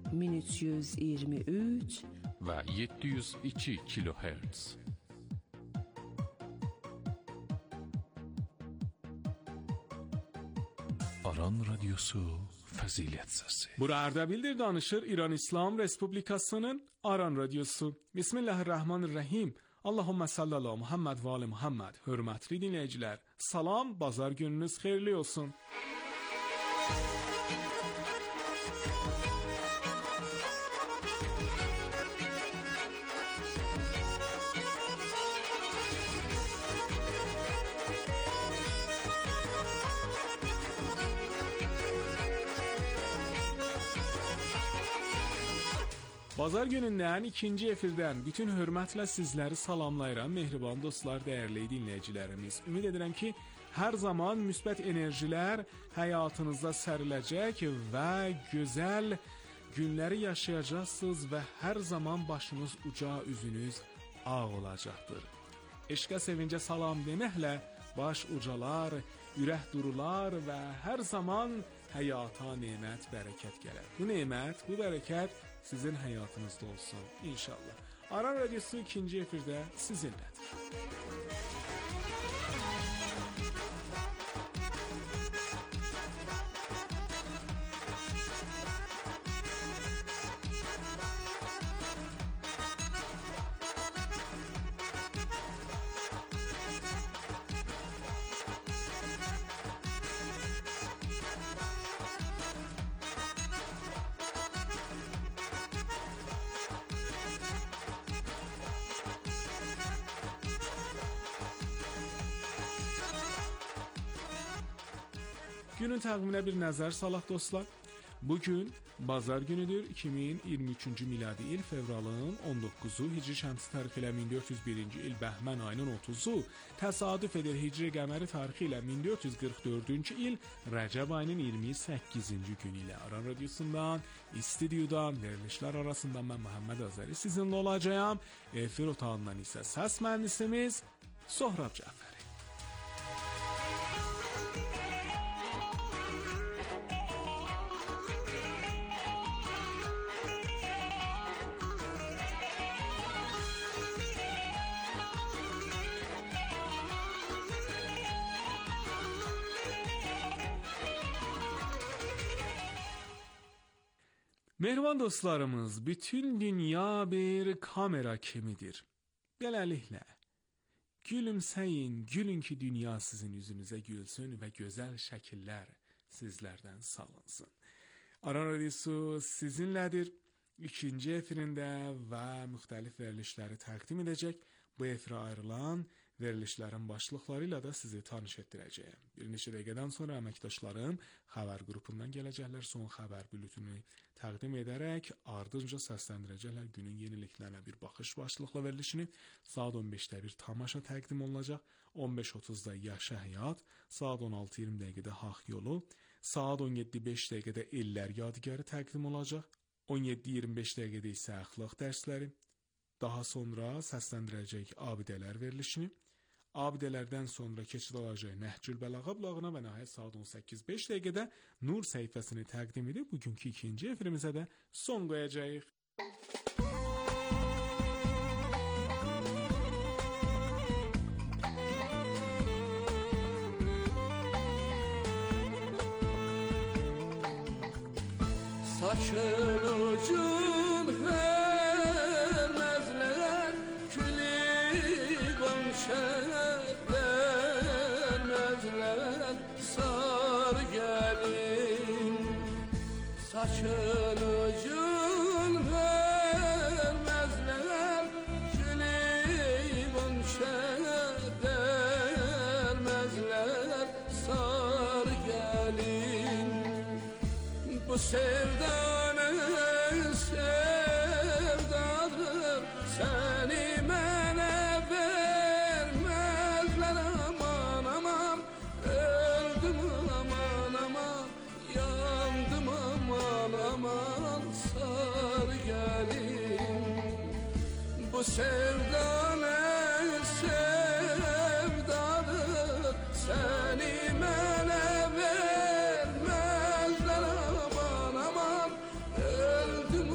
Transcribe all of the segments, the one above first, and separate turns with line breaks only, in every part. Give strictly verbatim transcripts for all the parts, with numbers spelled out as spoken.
min üç yüz iyirmi üç
ve yedi yüz iki kilohertz. Aran Radyosu Fazilet Sesi. Bu Ardabildir danışır İran İslam Respublikası'nın Aran Radyosu. Bismillahirrahmanirrahim. Allahümme salli ala Muhammed ve ali Muhammed. Hürmetli dinleyiciler, salam, bazar gününüz hayırlı olsun. Bazar günündən ikinci efirdən bütün hörmətlə sizləri salamlayıram, mehriban dostlar, dəyərli dinləyicilərimiz. Ümid edirəm ki, hər zaman müsbət enerjilər həyatınızda səriləcək və gözəl günləri yaşayacaqsınız və hər zaman başınız uca, üzünüz ağ olacaqdır. Eşqə, sevincə salam deməklə baş ucalar, ürək durular və hər zaman həyata nemət, bərəkət gələr. Bu nemət, bu bərəkət sizin həyatınızda olsun inşallah. Aran Radyosu ikinci efirdə sizinlədir. Günün təqviminə bir nəzər salaq dostlar. Bugün bazar günüdür. iki min iyirmi üçüncü miladi il fevralın on doqquzu, Hicri şəmsi tarixi ilə min dörd yüz birinci il Bəhmən ayının otuzu, təsadüf edir Hicri qəməri tarixi ilə min dörd yüz qırx dördüncü il Rəcəb ayının iyirmi səkkizinci günü ilə Aran Radyosundan, istudiodan, verilişlər arasından mən Məhəmməd Azəri sizinlə olacağım. Efir otağından isə səs mühəndisimiz Sohrab Cəfəri. Mehriban dostlarımız, bütün dünya bir kamera kimidir. Beləliklə, gülümsəyin, gülün ki dünya sizin yüzünüzə gülsün və gözəl şəkillər sizlərdən salınsın. Aran Radyosu sizinlədir. İkinci efirində və müxtəlif verilişləri təqdim edəcək. Bu efirə ayrılan verilişlərin başlıqları ilə də sizi tanış etdirəcəyəm. Bir neçə dəqiqədən sonra əməkdaşlarım xəbər qrupundan gələcəklər, son xəbər bültünü təqdim edərək ardınca səsləndirəcəklər günün yeniliklərinə bir baxış başlıqlı verilişini. Saat on beşdə bir tamaşa təqdim olunacaq, on beş otuzda Yaşa Həyat, saat on altı iyirmi dəqiqədə Haqq Yolu, saat on yeddi beş dəqiqədə Ellər Yadigarı təqdim olacaq, on yeddi iyirmi beş dəqiqədə isə əxlaq dərsləri. Daha sonra səsləndirəcək abidələr verilişini. Abidələrdən sonra keçid alacaq Nəhcül Bəlağə blağına və nəhayət saat on səkkiz beş dəqiqədə Nur səhifəsini təqdim edib bugünkü ikinci efirimizə də son qoyacağıq.
Saçın ucun vermezler, külü komşer vermezler, sar gelin. Saçın ucun vermezler, külü komşer vermezler, sar gelin. Bu sevdanın sevdadır, seni mənə vermezler. Aman aman, öldüm aman aman, yandım aman aman, sar gelin. Bu sevdanın sevdadır, seni mənə vermezler. Öldüm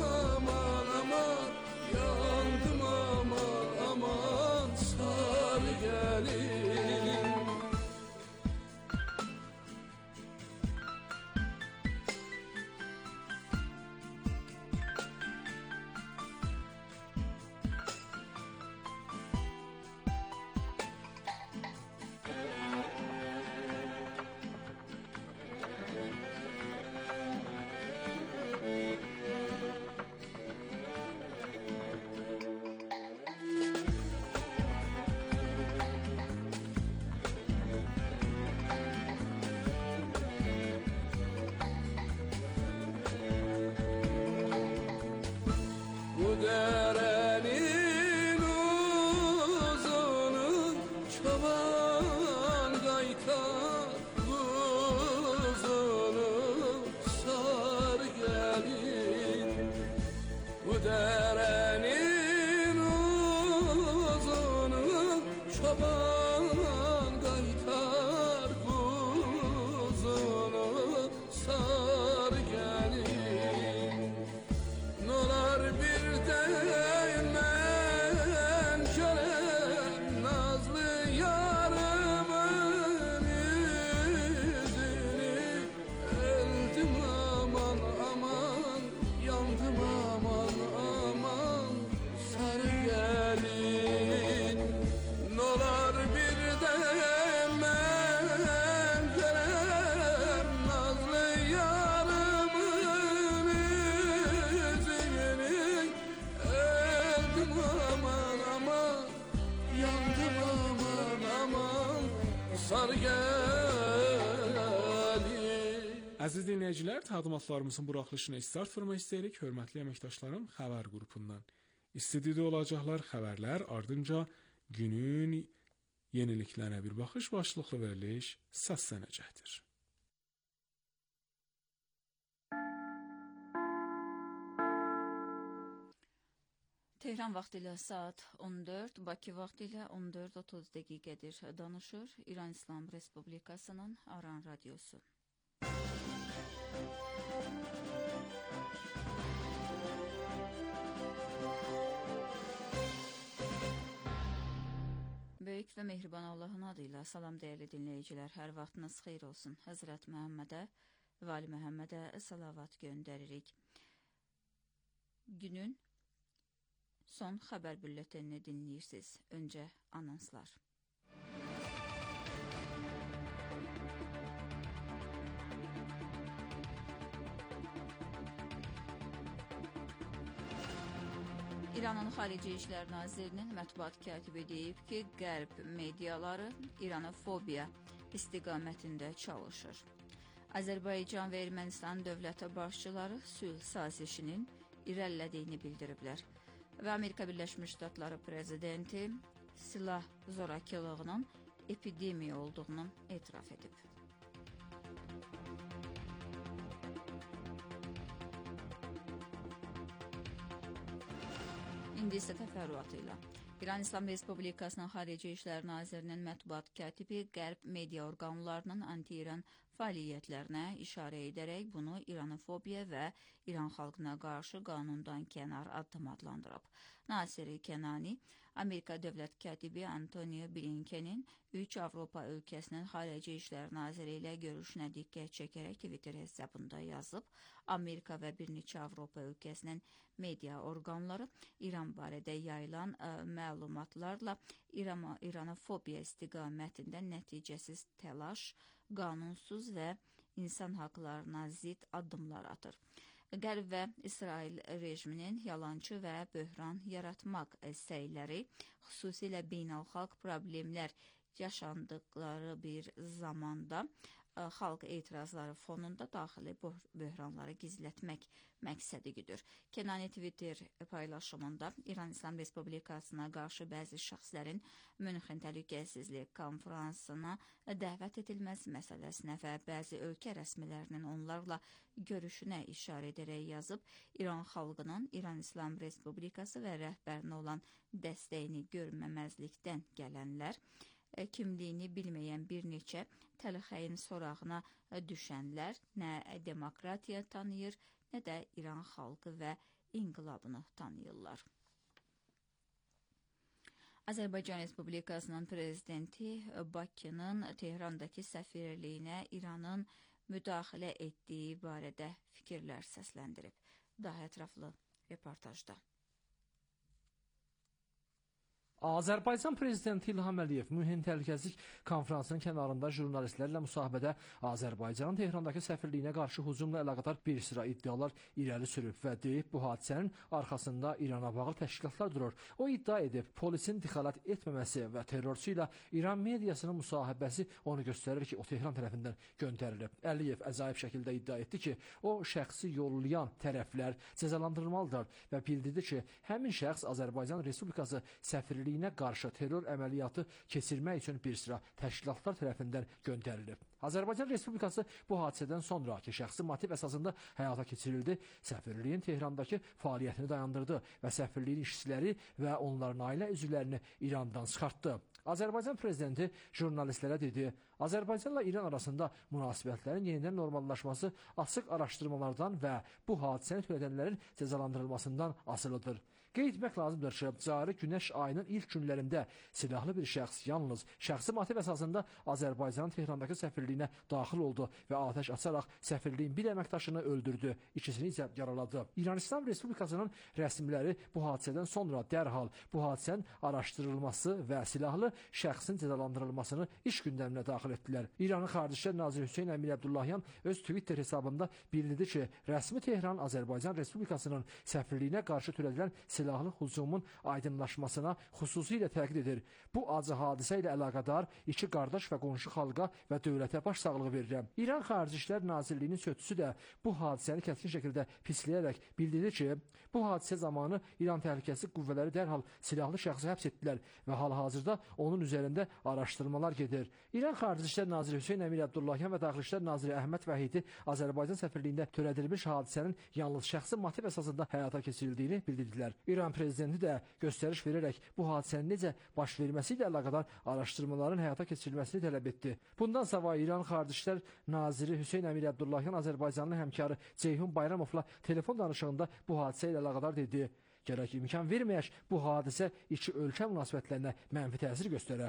sar gəlir.
Əziz dinləyicilər, təqdimatlarımızın buraxılışına start vermək istəyirik. Hörmətli əməkdaşlarım, xəbər qrupundan istudiyada olacaqlar xəbərlər, ardınca günün yeniliklərinə bir baxış başlıqlı veriliş səslənəcəkdir.
Tehran vaxtı ilə saat on dörd, Bakı vaxtı ilə on dörd otuz dəqiqədir. Danışır İran İslam Respublikasının Aran Radiosu. Böyük və mehriban Allahın adıyla salam dəyərli dinləyicilər, hər vaxtınız xeyir olsun. Həzrət Məhəmmədə, Vali Məhəmmədə salavat göndəririk. Günün son xəbər bülletenini dinləyirsiniz. Öncə anonslar. İranın Xarici İşlər Nazirinin mətbuat katibi deyib ki, Qərb mediaları İranofobiya istiqamətində çalışır. Azərbaycan və Ermənistan dövlət başçıları sülh sazişinin irəlilədiyini bildiriblər. Və Amerika Birləşmiş Ştatları prezidenti silah zorakılığının epidemiya olduğunu etiraf edib. İndi isə təfərrüatı ilə. İran İslam Respublikasının Xarici İşlər Nazirinin mətbuat katibi Qərb media orqanlarının anti-İran fəaliyyətlərinə işarə edərək bunu İranofobiya və İran xalqına qarşı qanundan kənar addım adlandırıb. Nasiri Kenani, Amerika dövlət katibi Antonio Blinkenin üç Avropa ölkəsinin Xarici İşlər Naziri ilə görüşünə diqqət çəkərək Twitter hesabında yazıb, Amerika və bir neçə Avropa ölkəsinin media orqanları İran barədə yayılan ə, məlumatlarla İran, İranofobiya istiqamətində nəticəsiz təlaş, qanunsuz və insan haqlarına zid addımlar atır. Qərb və İsrail rejiminin yalançı və böhran yaratmaq səyləri, xüsusilə beynəlxalq problemlər yaşandıqları bir zamanda xalq etirazları fonunda daxili böhranları gizlətmək məqsədi güdür. Kenani Twitter paylaşımında İran İslam Respublikasına qarşı bəzi şəxslərin Münxen Təhlükəsizlik konferansına dəvət edilməsi məsələsinə və bəzi ölkə rəsmilərinin onlarla görüşünə işarə edərək yazıb, İran xalqının İran İslam Respublikası və rəhbərinə olan dəstəyini görməməzlikdən gələnlər, kimliyini bilməyən bir neçə təlxəyin sorağına düşənlər nə demokratiya tanıyır, nə də İran xalqı və inqilabını tanıyırlar. Azərbaycan Respublikasının prezidenti Bakının Tehrandakı səfirliyinə İranın müdaxilə etdiyi barədə fikirlər səsləndirib. Daha ətraflı reportajda.
Azərbaycan prezidenti İlham Əliyev Münxen Təhlükəsizlik konferansının kənarında jurnalistlərlə müsahibədə Azərbaycanın Tehrandakı səfirliyinə qarşı hücumla əlaqədar bir sıra iddialar irəli sürüb və deyib, bu hadisənin arxasında İrana bağlı təşkilatlar durur. O iddia edib, polisin dixalət etməməsi və terrorçu ilə İran mediasının müsahibəsi onu göstərir ki, o Tehran tərəfindən göndərilib. Əliyev əcaib şəkildə iddia etdi ki, o şəxsi yollayan tərəflər cəzalandırılmalıdır və bildirdi ki, həmin şəxs Azərbaycan Respublikası səfirliyi qarşı terror əməliyyatı keçirmək üçün bir sıra təşkilatlar tərəfindən göndərilib. Azərbaycan Respublikası bu hadisədən sonra ki, şəxsi motiv əsasında həyata keçirildi, səfirliyin Tehrandakı fəaliyyətini dayandırdı və səfirliyin işçiləri və onların ailə üzvlərini İrandan çıxartdı. Azərbaycan prezidenti jurnalistlərə dedi, Azərbaycanla İran arasında münasibətlərin yenidən normallaşması açıq araşdırmalardan və bu hadisəni törədənlərin cəzalandırılmasından asılıdır. Qeyd etmək lazımdır ki, cari günəş ayının ilk günlərində silahlı bir şəxs yalnız şəxsi motiv əsasında Azərbaycanın Tehrandakı səfirliyinə daxil oldu və atəş açaraq səfirliyin bir əməkdaşını öldürdü, ikisini isə yaraladı. İran İslam Respublikasının rəsmiləri bu hadisədən sonra dərhal bu hadisənin araşdırılması və silahlı şəxsin cəzalandırılmasını iş gündəminə daxil etdilər. İranın Xarici İşlər Naziri Hüseyn Əmir Əbdullahyan öz Twitter hesabında bildirdi ki, rəsmi Tehran Azərbaycan Respublikasının səfirliyinə qarşı törədilən silahlı silahlı hücumun aydınlaşmasına xüsusilə təkid edir. Bu acı hadisə ilə əlaqədar iki qardaş və qonşu xalqa və dövlətə baş sağlığı verirəm. İran Xarici İşlər Nazirliyinin sözçüsü də bu hadisəni kəskin şəkildə pisləyərək bildirdi ki, bu hadisə zamanı İran Təhlükəsizlik Qüvvələri dərhal silahlı şəxsi həbs etdilər və hal-hazırda onun üzərində araşdırmalar gedir. İran Xarici İşlər Naziri Hüseyn Əmir Abdullahian və Daxili İşlər Naziri Əhməd Vəhidi Azərbaycan səfirliyində törədilmiş hadisənin yalnız şəxsi motiv əsasında həyata keçirildiyini bildirdilər. İran prezidenti də göstəriş verərək bu hadisənin necə baş verməsi ilə əlaqədar araşdırmaların həyata keçirilməsini tələb etdi. Bundan savayı İran Xarici İşlər Naziri Hüseyn Əmir Abdullahian Azərbaycanlı həmkarı Ceyhun Bayramovla telefon danışığında bu hadisə ilə əlaqədar dedi. Gərək imkan verməyək, bu hadisə iki ölkə münasibətlərinə mənfi təsir göstərər.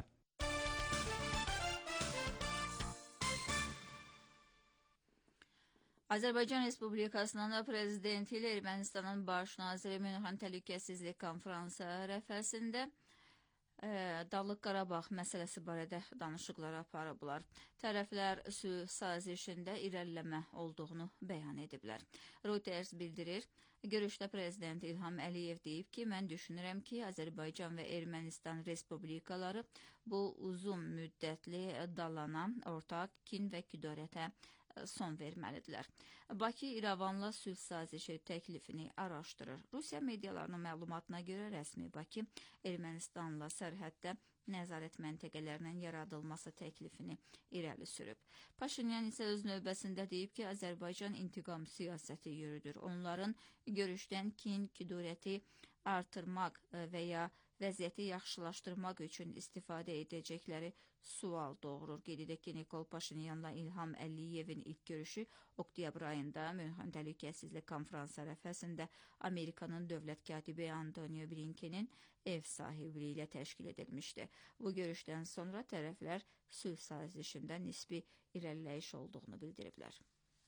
Azərbaycan Respublikasının prezidenti ilə Ermənistanın baş naziri Münhan Təhlükəsizlik konfransı ərəfəsində e, Dağlıq Qarabağ məsələsi barədə danışıqlar aparıblar. Tərəflər sülh sazişində irəliləmə olduğunu bəyan ediblər. Reuters bildirir, görüşdə prezident İlham Əliyev deyib ki, mən düşünürəm ki, Azərbaycan və Ermənistan respublikaları bu uzun müddətli dalanan ortaq kin və küdurətə son verməlidirlər. Bakı İrəvanla sülh sazişi təklifini araşdırır. Rusiya medialarının məlumatına görə rəsmi Bakı Ermənistanla sərhəddə nəzarət məntəqələrinin yaradılması təklifini irəli sürüb. Paşinyan isə öz növbəsində deyib ki, Azərbaycan intiqam siyasəti yürüdür. Onların görüşdən kin, küdurəti artırmaq və ya vəziyyəti yaxşılaşdırmaq üçün istifadə edəcəkləri sual doğurur. Qeyd edək ki, Nikol Paşinyanla İlham Əliyevin ilk görüşü oktyabr ayında Münhan Təhlükəsizlik konfransı ərəfəsində Amerikanın dövlət katibi Antonio Blinkenin ev sahibliyi ilə təşkil edilmişdi. Bu görüşdən sonra tərəflər sülh sazişində nisbi irəliləyiş olduğunu bildiriblər.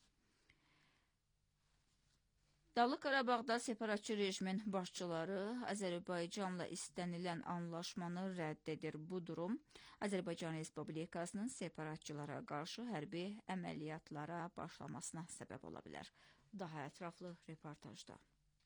Dağlıq Qarabağda separatçı rejimin başçıları Azərbaycanla istənilən anlaşmanı rədd edir. Bu durum Azərbaycan Respublikasının separatçılara qarşı hərbi əməliyyatlara başlamasına səbəb ola bilər. Daha ətraflı reportajda.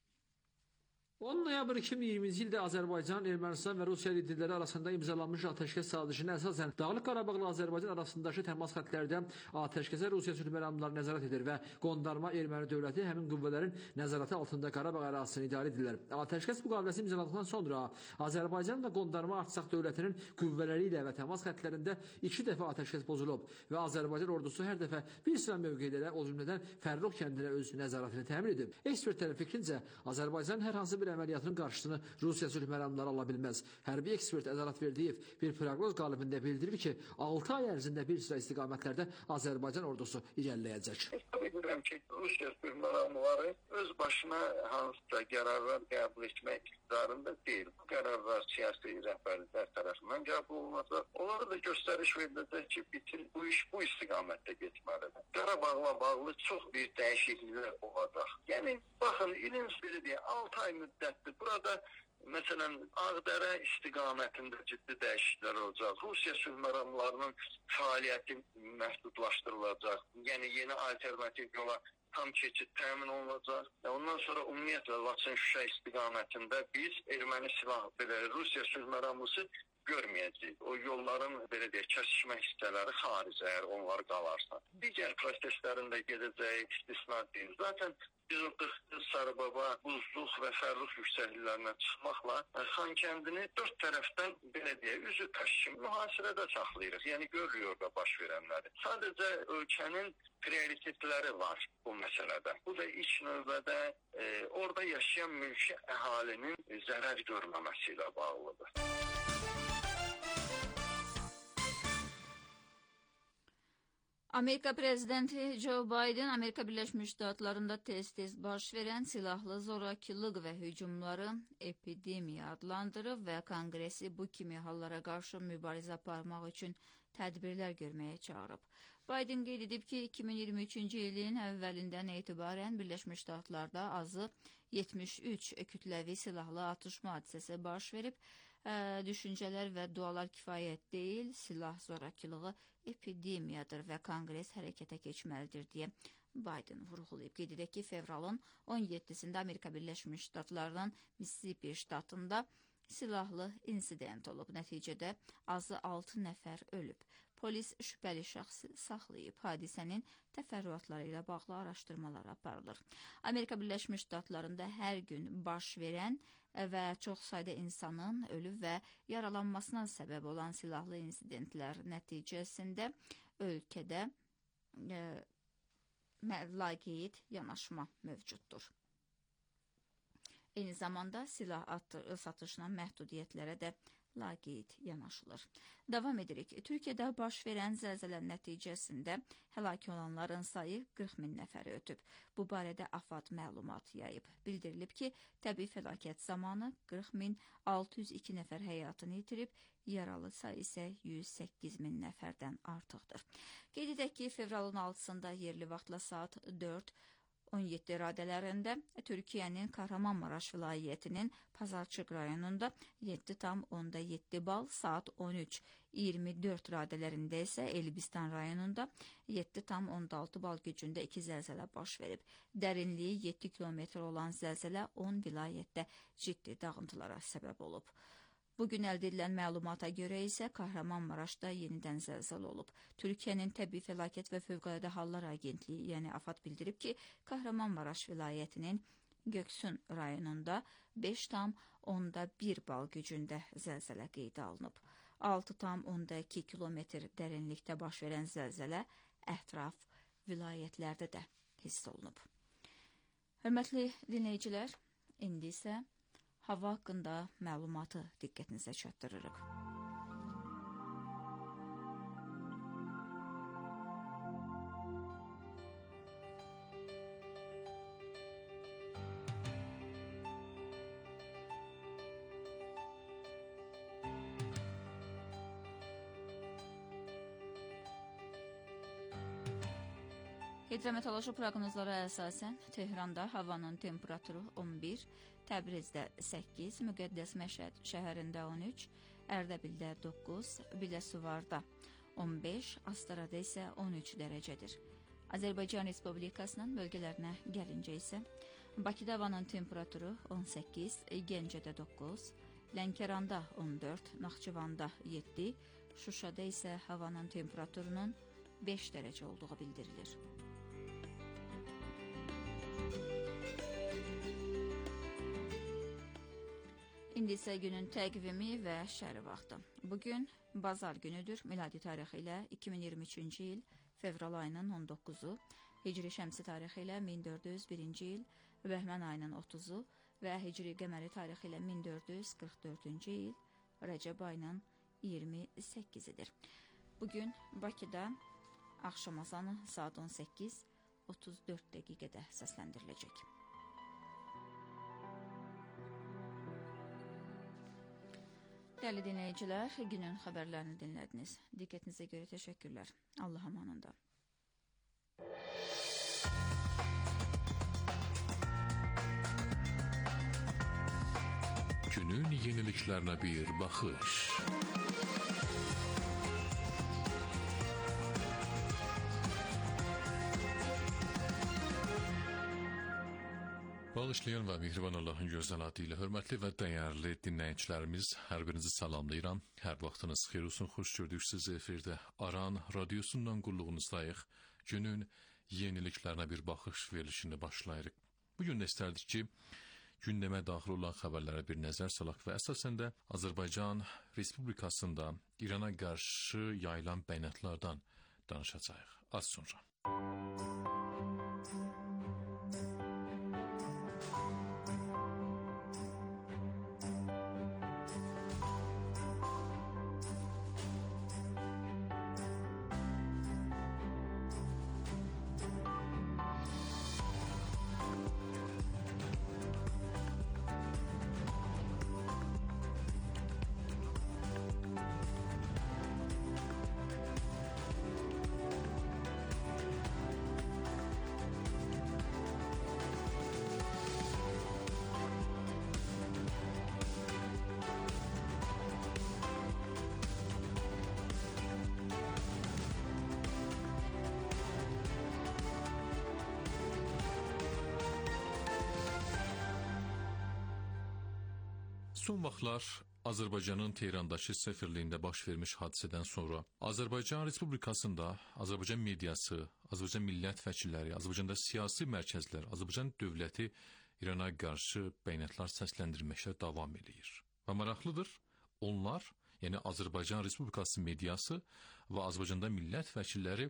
on noyabr iki min iyirminci ildə Azərbaycan, Ermənistan və Rusiya liderləri arasında imzalanmış atəşkəs sazişinə əsasən Dağlıq Qarabağla Azərbaycan arasındakı təmas xəttlərdə atəşkəsə Rusiya sülh məramları nəzarət edir və qondarma erməni dövləti həmin qüvvələrin nəzarəti altında Qarabağ ərazisini idarə edirlər. Atəşkəs müqaviləsi imzaladıqdan sonra Azərbaycan və qondarma Artsaq dövlətinin qüvvələri ilə və təmas xəttlərində iki dəfə atəşkəs pozulub və Azərbaycan ordusu hər dəfə bir sıra mövqelərə, o cümlədən Fərrux kəndinə öz nəzarətini təmin edib. Ekspertlərin fikrincə, Azərbaycan hər hansı bir əməliyyatının qarşısını Rusiya sülh məramları ala bilməz. Hərbi ekspert Əzərat Verdiyev bir proqnoz qalibində bildirir ki, altı ay ərzində bir sıra istiqamətlərdə Azərbaycan ordusu irəliləyəcək.
Tabii bilirəm ki, Rusiya sülh məramları öz başına hansısa qərarlar qəbul etmək iqtidarında deyil. Bu qərarlar siyasi rəhbərliklər tərəfindən qəbul olunacaq. Onlara da göstəriş veriləcək ki, bitir, bu iş bu istiqamətdə getməlidir. Qarabağla bağlı çox bir dəyişikliklər olacaq. Yəni, baxın, ilin biridir, altı ay müddətdir. Burada məsələn, Ağdərə istiqamətində ciddi dəyişikliklər olacaq. Rusiya sülh məramlarının fəaliyyəti məhdudlaşdırılacaq. Yəni, yeni alternativ yola tam keçid təmin olunacaq. Ondan sonra ümumiyyətlə Laçın-Şuşa istiqamətində biz erməni silah, belə Rusiya sülh məramlısı görməyəcəyik. O yolların belə deyək, kəsişmə hissələri xaric, əgər onlar qalarsa. Digər proseslərin də gedəcəyi istisna deyil. Zaten biz o Sarıbaba, Buzluq və Fərrux yüksəkliklərinə çıxmaqla Xankəndini dörd tərəfdən belə deyək, üzü taşı mühasirədə saxlayırıq. Yəni görürük orada baş verənləri. Sadəcə ölkənin prioritetləri var bu məsələdə. Bu da ilk növbədə e, orada yaşayan mülki əhalinin zərər görməməsi ilə bağlıdır.
Amerika prezidenti Joe Biden, Amerika Birləşmiş Ştatlarında tez-tez baş verən silahlı zorakılıq və hücumları epidemiya adlandırıb və konqresi bu kimi hallara qarşı mübarizə aparmaq üçün tədbirlər görməyə çağırıb. Biden qeyd edib ki, iki min iyirmi üçüncü ilin əvvəlindən etibarən Birləşmiş Ştatlarda azı yetmiş üç kütləvi silahlı atışma hadisəsi baş verib. Ə, düşüncələr və dualar kifayət deyil, silah zorakılığı epidemiyadır və konqres hərəkətə keçməlidir deyə Biden vurğulayıb. Qeyd edək ki, fevralın on yeddisində Amerika Birləşmiş Ştatlarının Mississippi ştatında silahlı insident olub. Nəticədə azı altı nəfər ölüb. Polis şübhəli şəxsi saxlayıb. Hadisənin təfərrüatları ilə bağlı araşdırmalar aparılır. Amerika Birləşmiş Ştatlarında hər gün baş verən və çox sayda insanın ölü və yaralanmasına səbəb olan silahlı insidentlər nəticəsində ölkədə e, laqeyd yanaşma mövcuddur. Eyni zamanda silah satışına məhdudiyyətlərə də laqeyd yanaşılır. Davam edirik. Türkiyədə baş verən zəlzələ nəticəsində həlak olanların sayı qırx min nəfəri ötüb. Bu barədə AFAD məlumat yayıb. Bildirilib ki, təbii fəlakət zamanı qırx min altı yüz iki nəfər həyatını itirib, yaralı sayı isə yüz səkkiz min nəfərdən artıqdır. Qeyd edək ki, fevralın altısında yerli vaxtla saat dörd on yeddi radələrində Türkiyənin Kahramanmaraş vilayətinin Pazarcıq rayonunda yeddi tam onda yeddi bal, saat on üç iyirmi dörd radələrində isə Elbistan rayonunda yeddi tam onda altı bal gücündə iki zəlzələ baş verib. Dərinliyi yeddi kilometr olan zəlzələ on vilayətdə ciddi dağıntılara səbəb olub. Bugün əldə edilən məlumata görə isə Kahramanmaraşda yenidən zəlzələ olub. Türkiyənin Təbii Fəlakət və Fövqəladə Hallar Agentliyi, yəni AFAD bildirib ki, Kahramanmaraş vilayətinin Göksun rayonunda beş tam onda bir bal gücündə zəlzələ qeydə alınıb. altı tam onda iki kilometr dərinlikdə baş verən zəlzələ ətraf vilayətlərdə də hiss olunub. Hörmətli dinləyicilər, indi isə hava haqqında məlumatı diqqətinizə çatdırırıq. Hidrometeoroloji proqnozlara əsasən Tehranda havanın temperaturu on bir, Təbrizdə səkkiz, Müqəddəs Məşəd şəhərində on üç, Ərdəbildə doqquz, Biləsuvarda on beş, Astarada isə on üç dərəcədir. Azərbaycan Respublikasının bölgələrinə gəlincə isə Bakıda havanın temperaturu on səkkiz, Gəncədə doqquz, Lənkəranda on dörd, Naxçıvanda yeddi, Şuşada isə havanın temperaturunun beş dərəcə olduğu bildirilir. İndi isə günün təqvimi və şəri vaxtı. Bugün bazar günüdür. Miladi tarixi ilə iki min iyirmi üçüncü il fevral ayının on doqquzu, Hicri şəmsi tarixi ilə min dörd yüz birinci il Bəhmən ayının otuzu və Hicri qəməri tarixi ilə min dörd yüz qırx dördüncü il Rəcəb ayının iyirmi səkkizidir. Bugün Bakıda axşam azanı saat on səkkiz otuz dörd dəqiqədə səsləndiriləcək. Dəyərli dinləyicilər, günün xəbərlərini dinlədiniz. Diqqətinizə görə təşəkkürlər. Allah amanında.
Günün yeniliklərinə bir baxış. Bağışlayan və mehriban Allahın gözəl adı ilə hörmətli və dəyərli dinləyicilərimiz, hər birinizi salamlayıram. Hər vaxtınız xeyir olsun, xoş gördük sizi efirdə. Aran radiosundan qulluğunuzdayıq. Günün yeniliklərinə bir baxış verilişini başlayırıq. Bugün də istərdik ki, gündəmə daxil olan xəbərlərə bir nəzər salaq və əsasən də Azərbaycan Respublikasında İrana qarşı yayılan bəyanatlardan danışacağıq. Az sonra. Son vaxtlar Azərbaycanın Tehrandakı səfirliyində baş vermiş hadisədən sonra Azərbaycan Respublikasında Azərbaycan mediası, Azərbaycan millət vəkilləri, Azərbaycanda siyasi mərkəzlər, Azərbaycan dövləti İrana qarşı bəyanatlar səsləndirməklə davam edir. Və maraqlıdır, onlar, yəni Azərbaycan Respublikası mediası və Azərbaycanda millət vəkilləri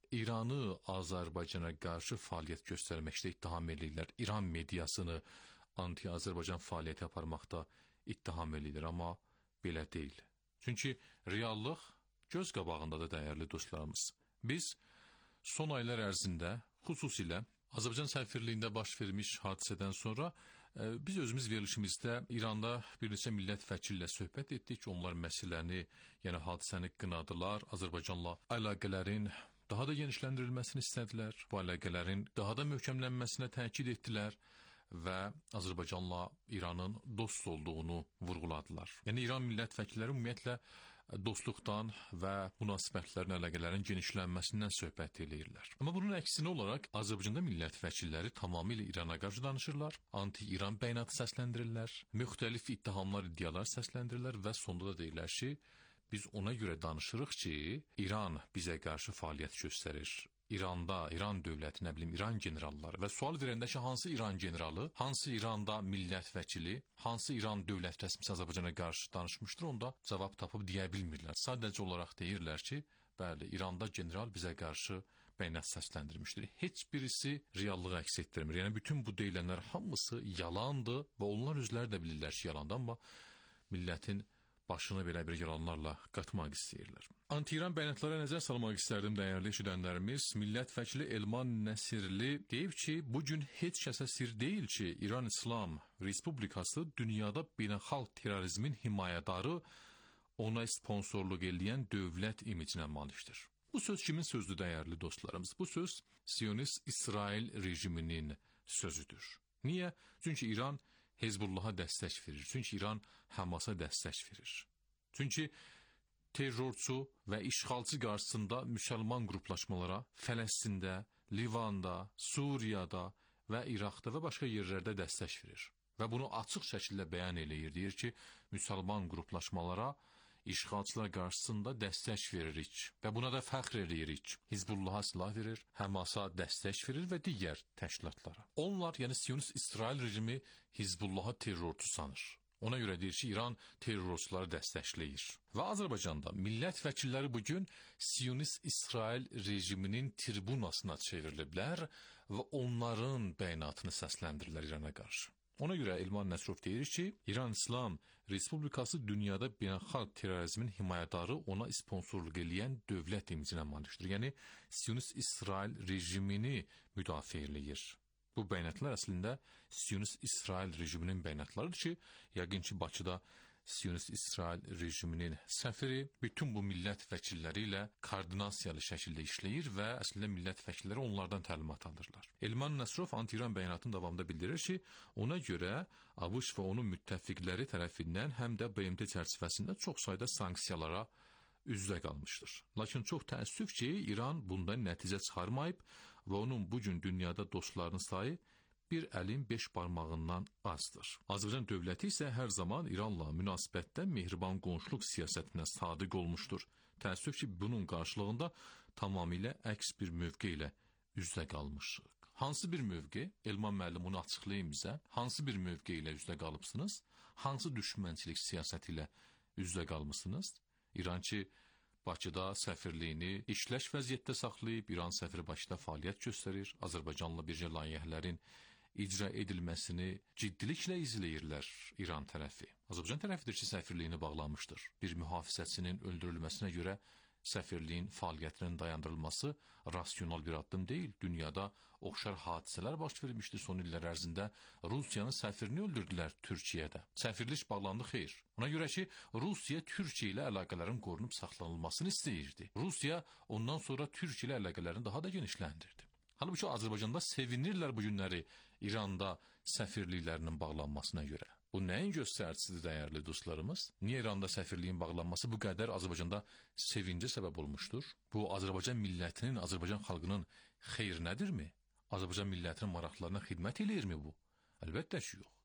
İranı Azərbaycana qarşı fəaliyyət göstərməkdə ittiham edirlər. İran mediasını anti-Azərbaycan fəaliyyəti aparmaqda ittiham edilir, amma belə deyil. Çünki reallıq göz qabağında da dəyərli dostlarımız. Biz son aylar ərzində, xüsusilə Azərbaycan səfirliyində baş vermiş hadisədən sonra e, biz özümüz verilişimizdə İranda bir neçə millət vəkillə söhbət etdik. Onlar məsələni, yəni hadisəni qınadılar. Azərbaycanla əlaqələrin daha da genişləndirilməsini istədilər. Bu əlaqələrin daha da möhkəmlənməsinə təkid etdilər və Azərbaycanla İranın dost olduğunu vurğuladılar. Yəni İran millət vəkilləri ümumiyyətlə dostluqdan və münasibətlərin, əlaqələrin genişlənməsindən söhbət edirlər. Amma bunun əksinə olaraq Azərbaycanda millət vəkilləri tamamilə İrana qarşı danışırlar, anti-İran bəyanatı səsləndirirlər, müxtəlif ittihamlar, iddialar səsləndirirlər və sonda da deyirlər ki, biz ona görə danışırıq ki, İran bizə qarşı fəaliyyət göstərir. İranda, İran dövləti, nə bilim, İran generalları və sual verəndə ki, hansı İran generalı, hansı İranda millət vəkili, hansı İran dövlət rəsmisi Azərbaycana qarşı danışmışdır, onda cavab tapıb deyə bilmirlər. Sadəcə olaraq deyirlər ki, bəli, İranda general bizə qarşı bəyanat səsləndirmişdir. Heç birisi reallığı əks etdirmir. Yəni, bütün bu deyilənlər hamısı yalandır və onlar özləri də bilirlər ki, yalandır, amma millətin başını belə bir yalanlarla qatmaq istəyirlər. Anti-İran bəyanatlara nəzər salmaq istərdim, dəyərli eşidənlərimiz. Millət vəkili Elman Nəsirli deyib ki, bugün heç kəsə sir deyil ki, İran İslam Respublikası dünyada beynəlxalq terrorizmin himayədarı, ona sponsorluq eləyən dövlət imicinə malikdir. Bu söz kimin sözdür, dəyərli dostlarımız? Bu söz Siyonist İsrail rejiminin sözüdür. Niyə? Çünki İran Hezbollaha dəstək verir. Çünki İran Hamasa dəstək verir. Çünki terrorçu və işğalçı qarşısında müsəlman qruplaşmalara Fələstində, Livanda, Suriyada və İraqda və başqa yerlərdə dəstək verir. Və bunu açıq şəkildə bəyan eləyir. Deyir ki, müsəlman qruplaşmalara işğalçılar qarşısında dəstək veririk və buna da fəxr edirik. Hizbullaha silah verir, Həmasa dəstək verir və digər təşkilatlara. Onlar, yəni Siyonist İsrail rejimi Hizbullaha terrorçu sanır. Ona görə deyir ki, İran terrorçuları dəstəkləyir. Və Azərbaycanda millət vəkilləri bugün Siyonist İsrail rejiminin tribunasına çevriliblər və onların bəyanatını səsləndirirlər İrana qarşı. Ona görə Elman Nəsrov deyir ki, İran İslam Respublikası dünyada beynəlxalq terrorizmin himayədarı, ona sponsorluq eləyən dövlət imicinə malikdir. Yəni, Siyonist İsrail rejimini müdafiə eləyir. Bu bəyanatlar əslində Siyonist İsrail rejiminin bəyanatlarıdır ki, yəqin ki, Bakıda Siyonist İsrail rejiminin səfiri bütün bu millət vəkilləri ilə koordinasiyalı şəkildə işləyir və əslində millət vəkilləri onlardan təlimat alırlar. Elman Nəsrov anti-İran bəyanatının davamında bildirir ki, ona görə ABŞ və onun müttəfiqləri tərəfindən həm də B M T çərçivəsində çox sayda sanksiyalara üzrə qalmışdır. Lakin çox təəssüf ki, İran bundan nəticə çıxarmayıb və onun bugün dünyada dostlarının sayı bir əlin beş barmağından azdır. Azərbaycan dövləti isə hər zaman İranla münasibətdə mehriban qonşuluq siyasətinə sadiq olmuşdur. Təəssüf ki, bunun qarşılığında tamamilə əks bir mövqe ilə üzdə qalmışıq. Hansı bir mövqe? Elman müəllim onu açıqlayın bizə. Hansı bir mövqe ilə üzdə qalıbsınız? Hansı düşmənçilik siyasəti ilə üzdə qalmısınız? İran ki, Bakıda səfirliyini işləş vəziyyətdə saxlayıb, İran səfiri Bakıda fəaliyyət göstərir, Azərbaycanla bircə layihələrin icra edilməsini ciddiliklə izləyirlər İran tərəfi. Azərbaycan tərəfidir ki, səfirliyini bağlamışdır. Bir mühafizəçinin öldürülməsinə görə səfirliyin fəaliyyətinin dayandırılması rasional bir addım deyil. Dünyada oxşar hadisələr baş vermişdi son illər ərzində. Rusiyanın səfirini öldürdülər Türkiyədə. Səfirlik bağlandı, xeyr. Ona görə ki, Rusiya Türkiyə ilə əlaqələrin qorunub saxlanılmasını istəyirdi. Rusiya ondan sonra Türkiyə ilə əlaqələrini daha da genişləndirdi. Halbuki Azərbaycanda sevinirlər bu günləri İranda səfirliklərinin bağlanmasına görə. Bu nəyin göstəricisidir, dəyərli dostlarımız? Niyə İranda səfirliyin bağlanması bu qədər Azərbaycanda sevincə səbəb olmuşdur? Bu, Azərbaycan millətinin, Azərbaycan xalqının xeyrinədirmi? Azərbaycan millətinin maraqlarına xidmət eləyirmi bu? Əlbəttə ki, yox.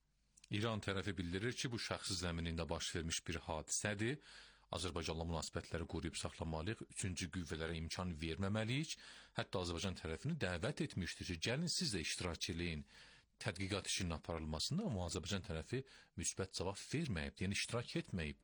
İran tərəfi bildirir ki, bu şəxsi zəminində baş vermiş bir hadisədir. Azərbaycanla münasibətləri qoruyub saxlamalıyıq, üçüncü qüvvələrə imkan verməməliyik. Hətta Azərbaycan tərəfini dəvət etmişdir ki, gəlin siz də iştirak eləyin tədqiqat işinin aparılmasında, amma Azərbaycan tərəfi müsbət cavab verməyib, yəni iştirak etməyib.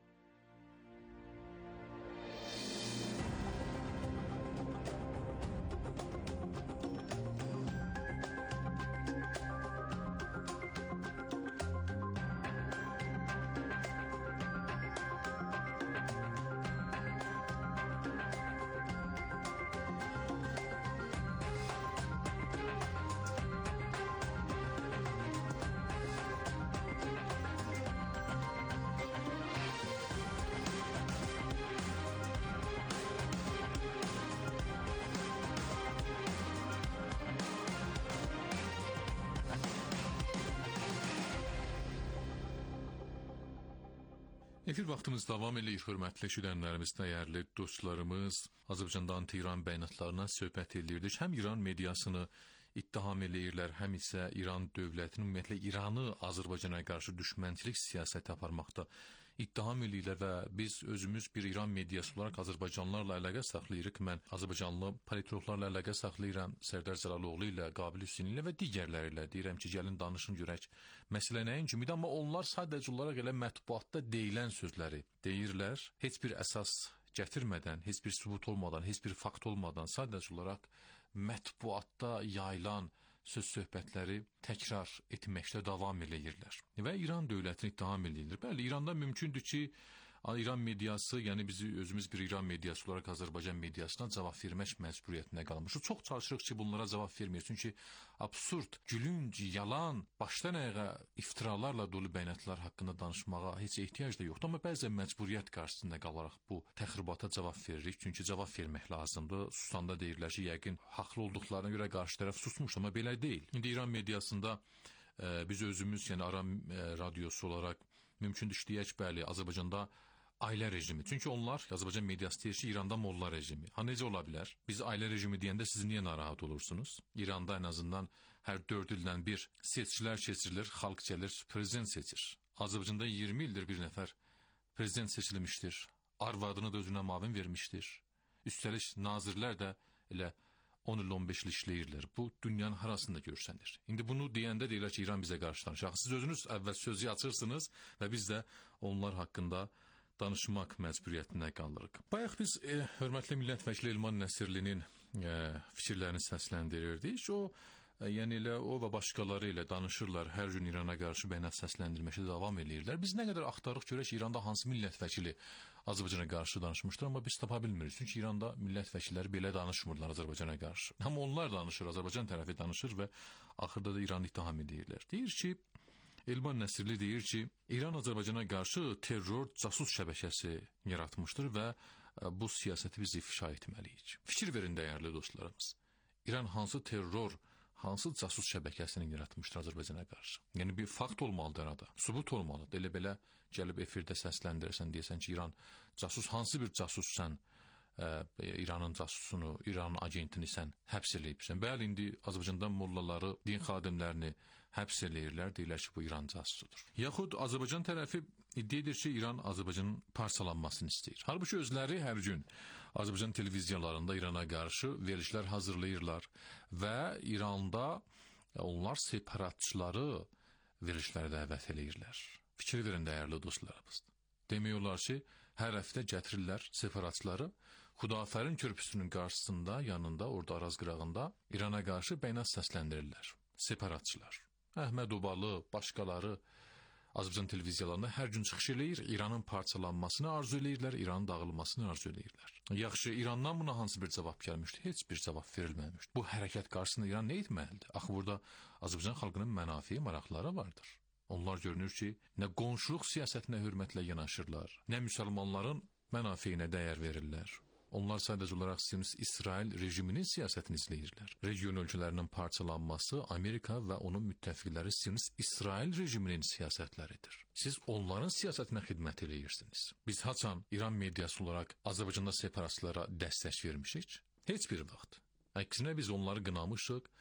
Efir vaxtımız davam edir, hörmətli eşidənlərimiz, dəyərli dostlarımız. Azərbaycanda anti-İran bəyanatlarına söhbət edirdik. Həm İran mediasını ittiham eləyirlər, həm isə İran dövlətinin, ümumiyyətlə İranı Azərbaycana qarşı düşmənçilik siyasəti aparmaqda ittiham eləyirlər və biz özümüz bir İran mediası olaraq Azərbaycanlılarla əlaqə saxlayırıq. Mən Azərbaycanlı politologlarla əlaqə saxlayıram, Sərdar Cəlaloğlu ilə, Qabil Hüseyni ilə və digərləri ilə. Deyirəm ki, gəlin danışın görək məsələ nəyin kimidir, amma onlar sadəcə olaraq elə mətbuatda deyilən sözləri deyirlər, heç bir əsas gətirmədən, heç bir sübut olmadan, heç bir fakt olmadan, sadəcə olaraq mətbuatda yayılan söz söhbətləri təkrar etməkdə davam eləyirlər. Və İran dövlətini ittiham eləyirlər. Bəli, İranda mümkündür ki, İran mediası, yəni bizi özümüz bir İran mediası olaraq Azərbaycan mediasına cavab vermək məcburiyyətinə qalmışıq. Çox çalışırıq ki, bunlara cavab verməyək. Çünki absurd, gülünc, yalan, başdan ayağa iftiralarla dolu bəyanatlar haqqında danışmağa heç ehtiyac da yoxdur. Amma bəzən məcburiyyət qarşısında qalaraq bu təxribata cavab veririk. Çünki cavab vermək lazımdır. Susanda deyirlər ki, yəqin haqlı olduqlarına görə qarşı tərəf susmuş, amma belə deyil. İndi İran mediasında e, biz özümüz, yəni Aran e, radiosu olaraq mümkündür işləyək, bəli, Azərbaycanda ailə rejimi. Çünki onlar, Azərbaycan mediası deyir ki, İranda molla rejimi. Ha, necə ola bilər? Biz ailə rejimi deyəndə siz niyə narahat olursunuz? İranda ən azından hər dörd ildən bir seçkilər keçirilir, xalq gəlir, prezident seçir. Azərbaycanda iyirmi ildir bir nəfər prezident seçilmişdir. Arvadını da özünə mavin vermişdir. Üstəlik nazirlər də elə on il on beş il işləyirlər. Bu dünyanın harasında görsənir. İndi bunu deyəndə deyirlər ki, İran bizə qarşı danışır. Siz özünüz əvvəl sözü açırsınız və biz də onlar haqqında danışmaq məcburiyyətinə qalırıq. Bayaq biz e, hörmətli millət vəkili Elman Nəsirlinin e, fikirlərini səsləndirirdik. O, e, yəni elə o və başqaları ilə danışırlar, hər gün İrana qarşı bəyanat səsləndirməkdə davam eləyirlər. Biz nə qədər axtarıq görək ki, İranda hansı millət vəkili Azərbaycana qarşı danışmışdır, amma biz tapa bilmirik. Çünki İranda millət vəkilləri belə danışmırlar Azərbaycana qarşı. Amma onlar danışır, Azərbaycan tərəfi danışır və axırda da İranı ittiham edirlər. Deyir ki, Elman Nəsirli deyir ki, İran Azərbaycana qarşı terror casus şəbəkəsi yaratmışdır və bu siyasəti biz ifşa etməliyik. Fikir verin, dəyərli dostlarımız. İran hansı terror, hansı casus şəbəkəsini yaratmışdır Azərbaycana qarşı? Yəni bir fakt olmalıdır arada, sübut olmalıdır. Elə belə gəlib efirdə səsləndirsən, deyəsən ki, İran casus, hansı bir casussan, ə, İranın casusunu, İranın agentini sən həbs eləyibsən. Bəli, indi Azərbaycanda mollaları, din xadimlərini həbs eləyirlər, deyirlər ki, bu İran casusudur. Yaxud Azərbaycan tərəfi iddia edir ki, İran Azərbaycanın parçalanmasını istəyir. Halbuki özləri hər gün Azərbaycan televiziyalarında İrana qarşı verilişlər hazırlayırlar və İranda onlar separatçıları verilişlərə dəvət eləyirlər. Fikir verin, dəyərli dostlarımız. Demək olar ki, hər həftə gətirirlər separatçıları Xudafərin körpüsünün qarşısında, yanında, orada Araz qırağında İrana qarşı bəyanat səsləndirirlər. Separatçılar. Əhməd Obalı, başqaları Azərbaycan televiziyalarında hər gün çıxış eləyir, İranın parçalanmasını arzu eləyirlər, İranın dağılmasını arzu eləyirlər. Yaxşı, İrandan buna hansı bir cavab gəlmişdi? Heç bir cavab verilməmişdi. Bu hərəkət qarşısında İran nə etməlidir? Axı burada Azərbaycan xalqının mənafi, maraqları vardır. Onlar görünür ki, nə qonşuluq siyasətinə hörmətlə yanaşırlar, nə müsəlmanların mənafeyinə dəyər verirlər. Onlar sadəcə olaraq Sionist İsrail rejiminin siyasətini izləyirlər. Region ölkələrinin parçalanması Amerika və onun müttəfiqləri Sionist İsrail rejiminin siyasətləridir. Siz onların siyasətinə xidmət eləyirsiniz. Biz haçan İran mediası olaraq Azərbaycanda separatçılara dəstək vermişik? Heç bir vaxt. Əksinə biz onları qınamışıq,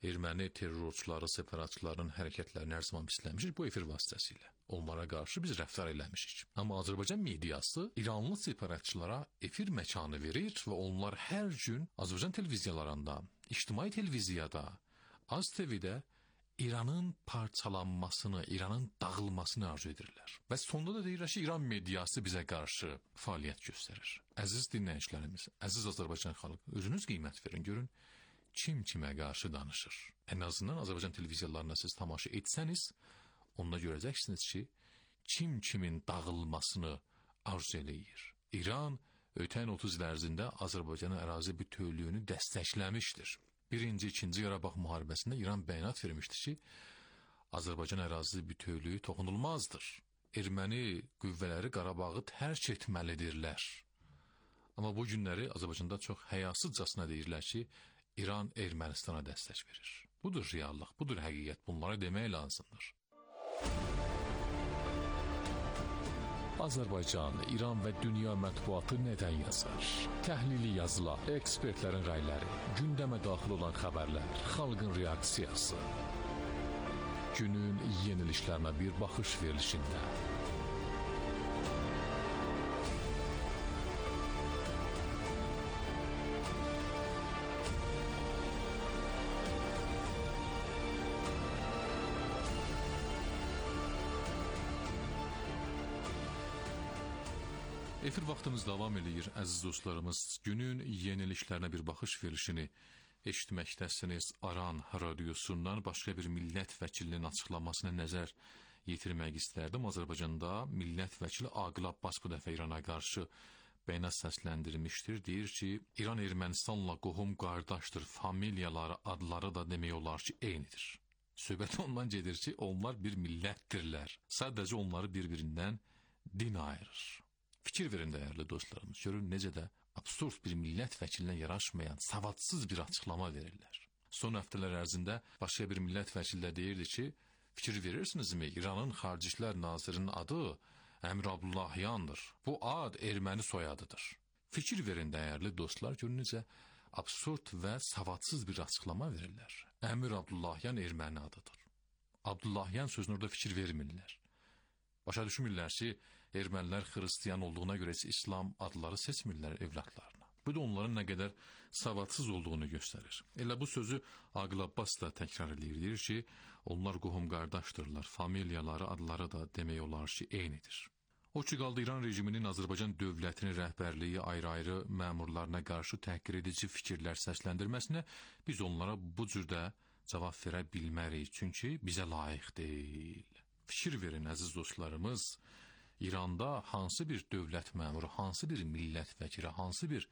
erməni terrorçuları, separatçıların hərəkətlərini hər zaman pisləmişik bu efir vasitəsilə. Onlara qarşı biz rəftar eləmişik. Amma Azərbaycan mediası İranlı separatçılara efir məkanı verir və onlar hər gün Azərbaycan televiziyalarında, ictimai televiziyada, Az T V-də İranın parçalanmasını, İranın dağılmasını arzu edirlər. Və sonunda da deyirlər ki, İran mediası bizə qarşı fəaliyyət göstərir. Əziz dinləyicilərimiz, əziz Azərbaycan xalqı, özünüz qiymət verin, görün kim kimə qarşı danışır. Ən azından Azərbaycan televiziyalarına siz tamaşa etsəniz, onda görəcəksiniz ki, kim kimin dağılmasını arzu eləyir. İran ötən otuz il ərzində Azərbaycanın ərazi bütövlüyünü dəstəkləmişdir. Birinci, ikinci Qarabağ müharibəsində İran bəyanat vermişdi ki, Azərbaycan ərazi bütövlüyü toxunulmazdır. Erməni qüvvələri Qarabağı tərk etməlidirlər. Amma bu günləri Azərbaycanda çox həyasızcasına deyirlər ki, İran Ermənistana dəstək verir. Budur reallıq, budur həqiqət, bunları demək lazımdır. Azərbaycan, İran və dünya mətbuatı nədən yazar? Təhlili yazılar, ekspertlərin rəyləri, gündəmə daxil olan xəbərlər, xalqın reaksiyası. Günün yenilişlərinə bir baxış verilişində. Efir vaxtımız davam edir, əziz dostlarımız. Günün yenilişlərinə bir baxış verilişini eşitməkdəsiniz. Aran radiosundan başqa bir millət vəkilinin açıqlamasına nəzər yetirmək istərdim. Azərbaycanda millət vəkili Aqil Abbas bu dəfə İrana qarşı bəyanat səsləndirmişdir. Deyir ki, İran Ermənistanla qohum qardaşdır, familiyaları, adları da demək olar ki, eynidir. Söhbət ondan gedir ki, onlar bir millətdirlər. Sadəcə onları bir-birindən din ayırır. Fikir verin dəyərli dostlarımız, görün necə də absurd bir millət vəkilinə yaraşmayan, savadsız bir açıqlama verirlər. Son həftələr ərzində başqa bir millət vəkili də deyirdi ki, fikir verirsinizmi, İranın Xarici İşlər Nazirinin adı Əmir Abdullahyandır. Bu ad erməni soyadıdır. Fikir verin dəyərli dostlar, görün necə absurd və savadsız bir açıqlama verirlər. Əmir Abdullahyan erməni adıdır. Abdullahyan sözünü orada fikir vermirlər. Başa düşmürlər ki, ermənilər xristiyan olduğuna görə İslam adları seçmirlər evlatlarına. Bu da onların nə qədər savadsız olduğunu göstərir. Elə bu sözü Aqil Abbas da təkrar edir. Deyir ki, onlar qohum qardaşdırlar, familiyaları, adları da demək olar ki, eynidir. O ki, qaldı İran rejiminin Azərbaycan dövlətinin rəhbərliyi ayrı-ayrı məmurlarına qarşı təhqir edici fikirlər səsləndirməsinə biz onlara bu cürdə cavab verə bilmərik, çünki bizə layiq deyil. Fikir verin, əziz dostlarımız, İranda hansı bir dövlət məmuru, hansı bir millət vəkili, hansı bir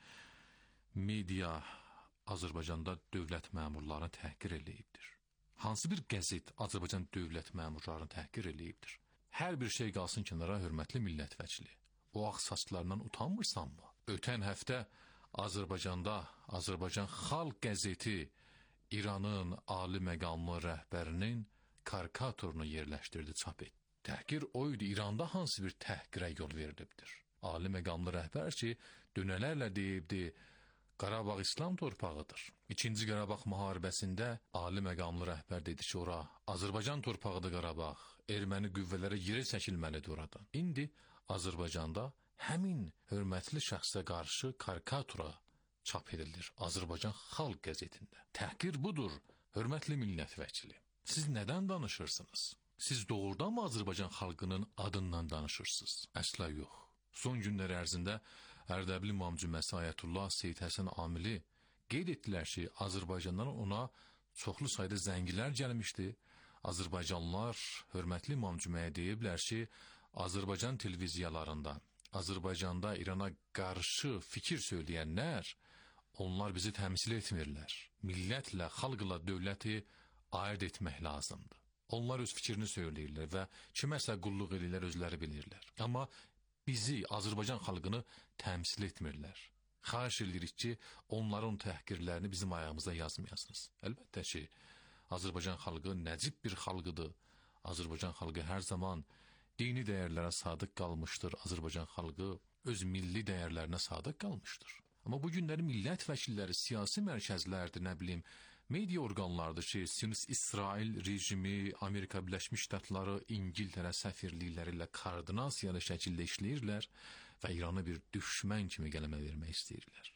media Azərbaycanda dövlət məmurlarını təhqir eləyibdir? Hansı bir qəzet Azərbaycan dövlət məmurlarını təhqir eləyibdir? Hər bir şey qalsın kənara, hörmətli millət vəkili. O ağ saçlarından utanmırsanmı? Ötən həftə Azərbaycanda Azərbaycan Xalq qəzeti İranın ali məqamlı rəhbərinin karikaturunu yerləşdirdi, çap etdi. Təhqir o idi, İranda hansı bir təhqirə yol verilibdir? Ali məqamlı rəhbər ki, dönələrlə deyibdi, Qarabağ İslam torpağıdır. İkinci Qarabağ müharibəsində ali məqamlı rəhbər dedi ki, ora Azərbaycan torpağıdır Qarabağ, erməni qüvvələri yeri çəkilməlidir oradan. İndi Azərbaycanda həmin hörmətli şəxsə qarşı karikatura çap edilir Azərbaycan Xalq qəzetində. Təhqir budur, hörmətli millət vəkili. Siz nədən danışırsınız? Siz doğrudan mı Azərbaycan xalqının adından danışırsınız? Əsla yox. Son günlər ərzində Ərdəbil İmam Cüməsi Ayətullah Seyid Həsən Amili qeyd etdilər ki, Azərbaycandan ona çoxlu sayda zəngilər gəlmişdi. Azərbaycanlılar hörmətli İmam Cüməyə deyiblər ki, Azərbaycan televiziyalarında, Azərbaycanda İrana qarşı fikir söyləyənlər, onlar bizi təmsil etmirlər. Millətlə, xalqla dövləti ayırt etmək lazımdır. Onlar öz fikrini söyləyirlər və kiməsə qulluq edirlər, özləri bilirlər. Amma bizi, Azərbaycan xalqını təmsil etmirlər. Xahiş edirik ki, onların təhqirlərini bizim ayağımıza yazmayasınız. Əlbəttə ki, Azərbaycan xalqı nəcib bir xalqıdır. Azərbaycan xalqı hər zaman dini dəyərlərə sadıq qalmışdır. Azərbaycan xalqı öz milli dəyərlərinə sadıq qalmışdır. Amma bu günləri millət vəkilləri, siyasi mərkəzlərdir, nə bilim, Media orqanlarıdır ki, Sionist İsrail rejimi, Amerika Birləşmiş Ştatları, İngiltərə səfirlikləri ilə koordinasiyalı şəkildə işləyirlər və İranı bir düşmən kimi qələmə vermək istəyirlər.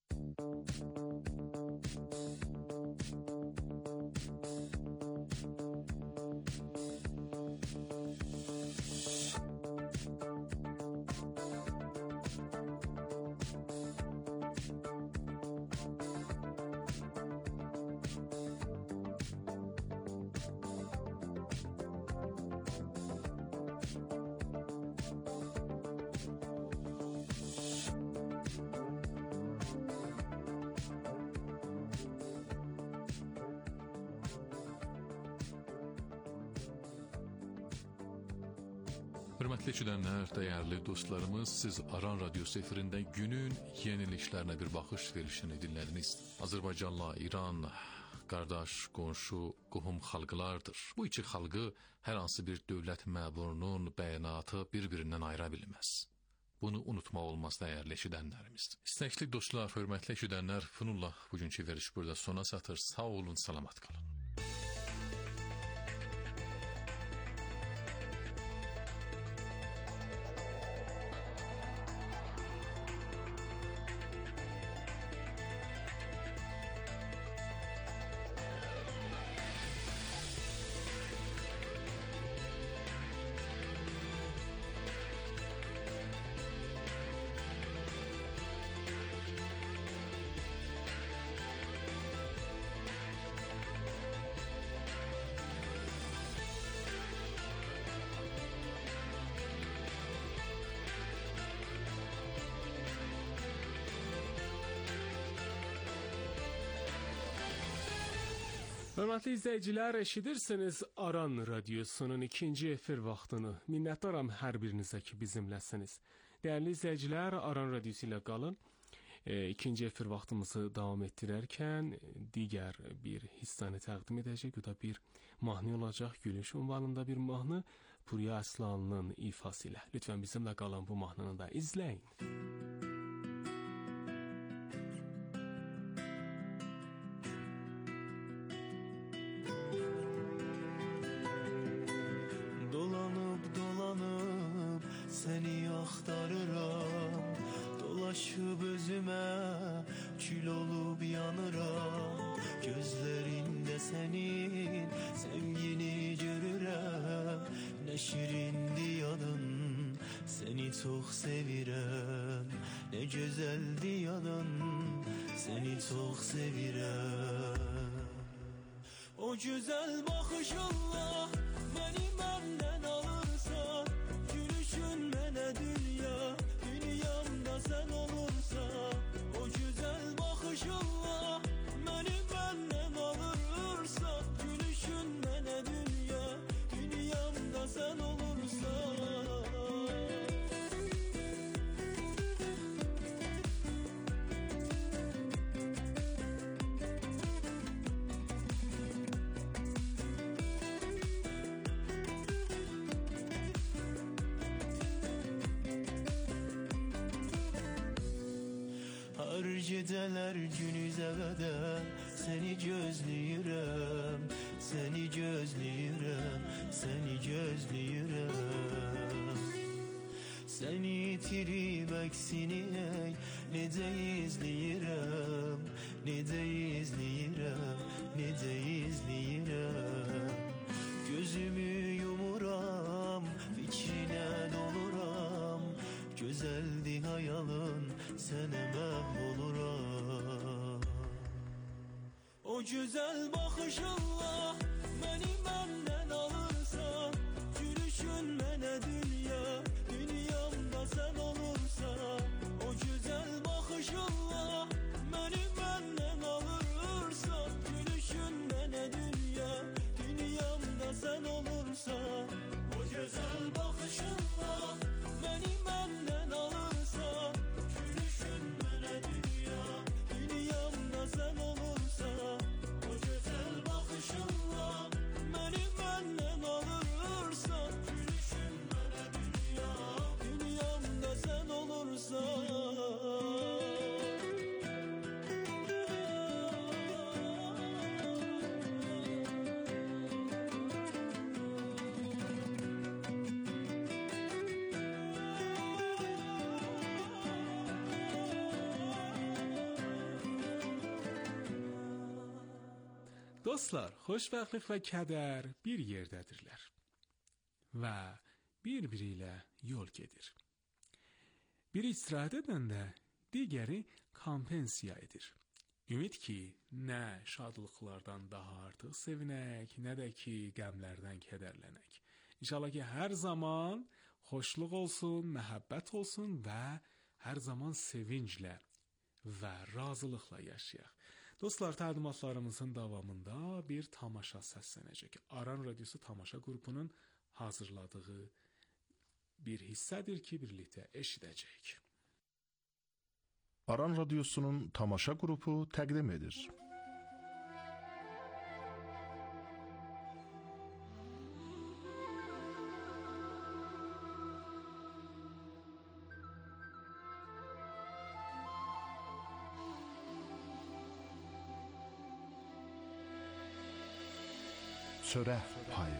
Hörmətli eşidənlər, dəyərli dostlarımız, siz Aran Radiosu efirində günün yeniliklərinə bir baxış verilişini dinlədiniz. Azərbaycanla İran qardaş, qonşu, qohum xalqlardır. Bu iki xalqı hər hansı bir dövlət məmurunun bəyanatı bir-birindən ayıra bilməz. Bunu unutmaq olmaz dəyərli eşidənlərimiz. İstəkli dostlar, hörmətli eşidənlər, bununla bugünkü veriliş burada sona çatır. Sağ olun, salamat qalın.
Hörmətli izləyicilər, eşidirsiniz Aran Radiosunun ikinci efir vaxtını. Minnətdaram hər birinizə ki, bizimləsiniz. Dəyərli izləyicilər, Aran Radiosu ilə qalın. E, ikinci efir vaxtımızı davam etdirərkən digər bir hissəni təqdim edəcək. Bu da bir mahnı olacaq. Gülüş ünvanında bir mahnı Puriya Aslanlının ifası ilə. Lütfən bizimlə qalan bu mahnını da izləyin.
Seni axtarıram, dolaşıb özümə kül olub yanıram. Gözlərində sənin sevgini görürəm. Nə şirindir yadın, səni çox sevirəm. Nə gözəldir yadın, səni çox sevirəm. O gözəl baxışınla məni məndən alırsan. Mənə dünya, dünyamda sən olursan. O güzel baxışınla məni məndən alırsan. Gülüşün mənə dünya, dünyamda sən olursan. Her geceler günüze kadar seni gözləyirəm, seni gözləyirəm, seni gözləyirəm. Seni itirib əksini ey, necə izləyirəm, necə izləyirəm, necə izləyirəm. Gözümü yumuram, fikrinə doluram. Gözəldi hayalın, sənə məhv oluram. O güzel baxışınla məni məndən alırsan. Gülüşün mənə dünya, dünyamda sən olursan. O güzel baxışınla məni məndən alırsan. Gülüşün mənə dünya, dünyamda sən olursan. O güzel baxışınla məni məndən alırsan. Gülüşün mənə dünya, dünyamda sən olursan. O güzel bakışın
Dostlar, xoşbəxtlik və kədər bir yerdədirlər və bir-biri ilə yol gedir. Biri istirahət edəndə, digəri kompensiya edir. Ümid ki, nə şadlıqlardan daha artıq sevinək, nə də ki, qəmlərdən kədərlənək. İnşallah ki, hər zaman xoşluq olsun, məhəbbət olsun və hər zaman sevinclə və razılıqla yaşayaq. Dostlar, təqdimatlarımızın davamında bir tamaşa səslənəcək. Aran Radiosu tamaşa qrupunun hazırladığı bir hissədir ki, birlikdə eşidəcəyik.
Aran Radiosu'nun tamaşa qrupu təqdim edir. Çörək payı.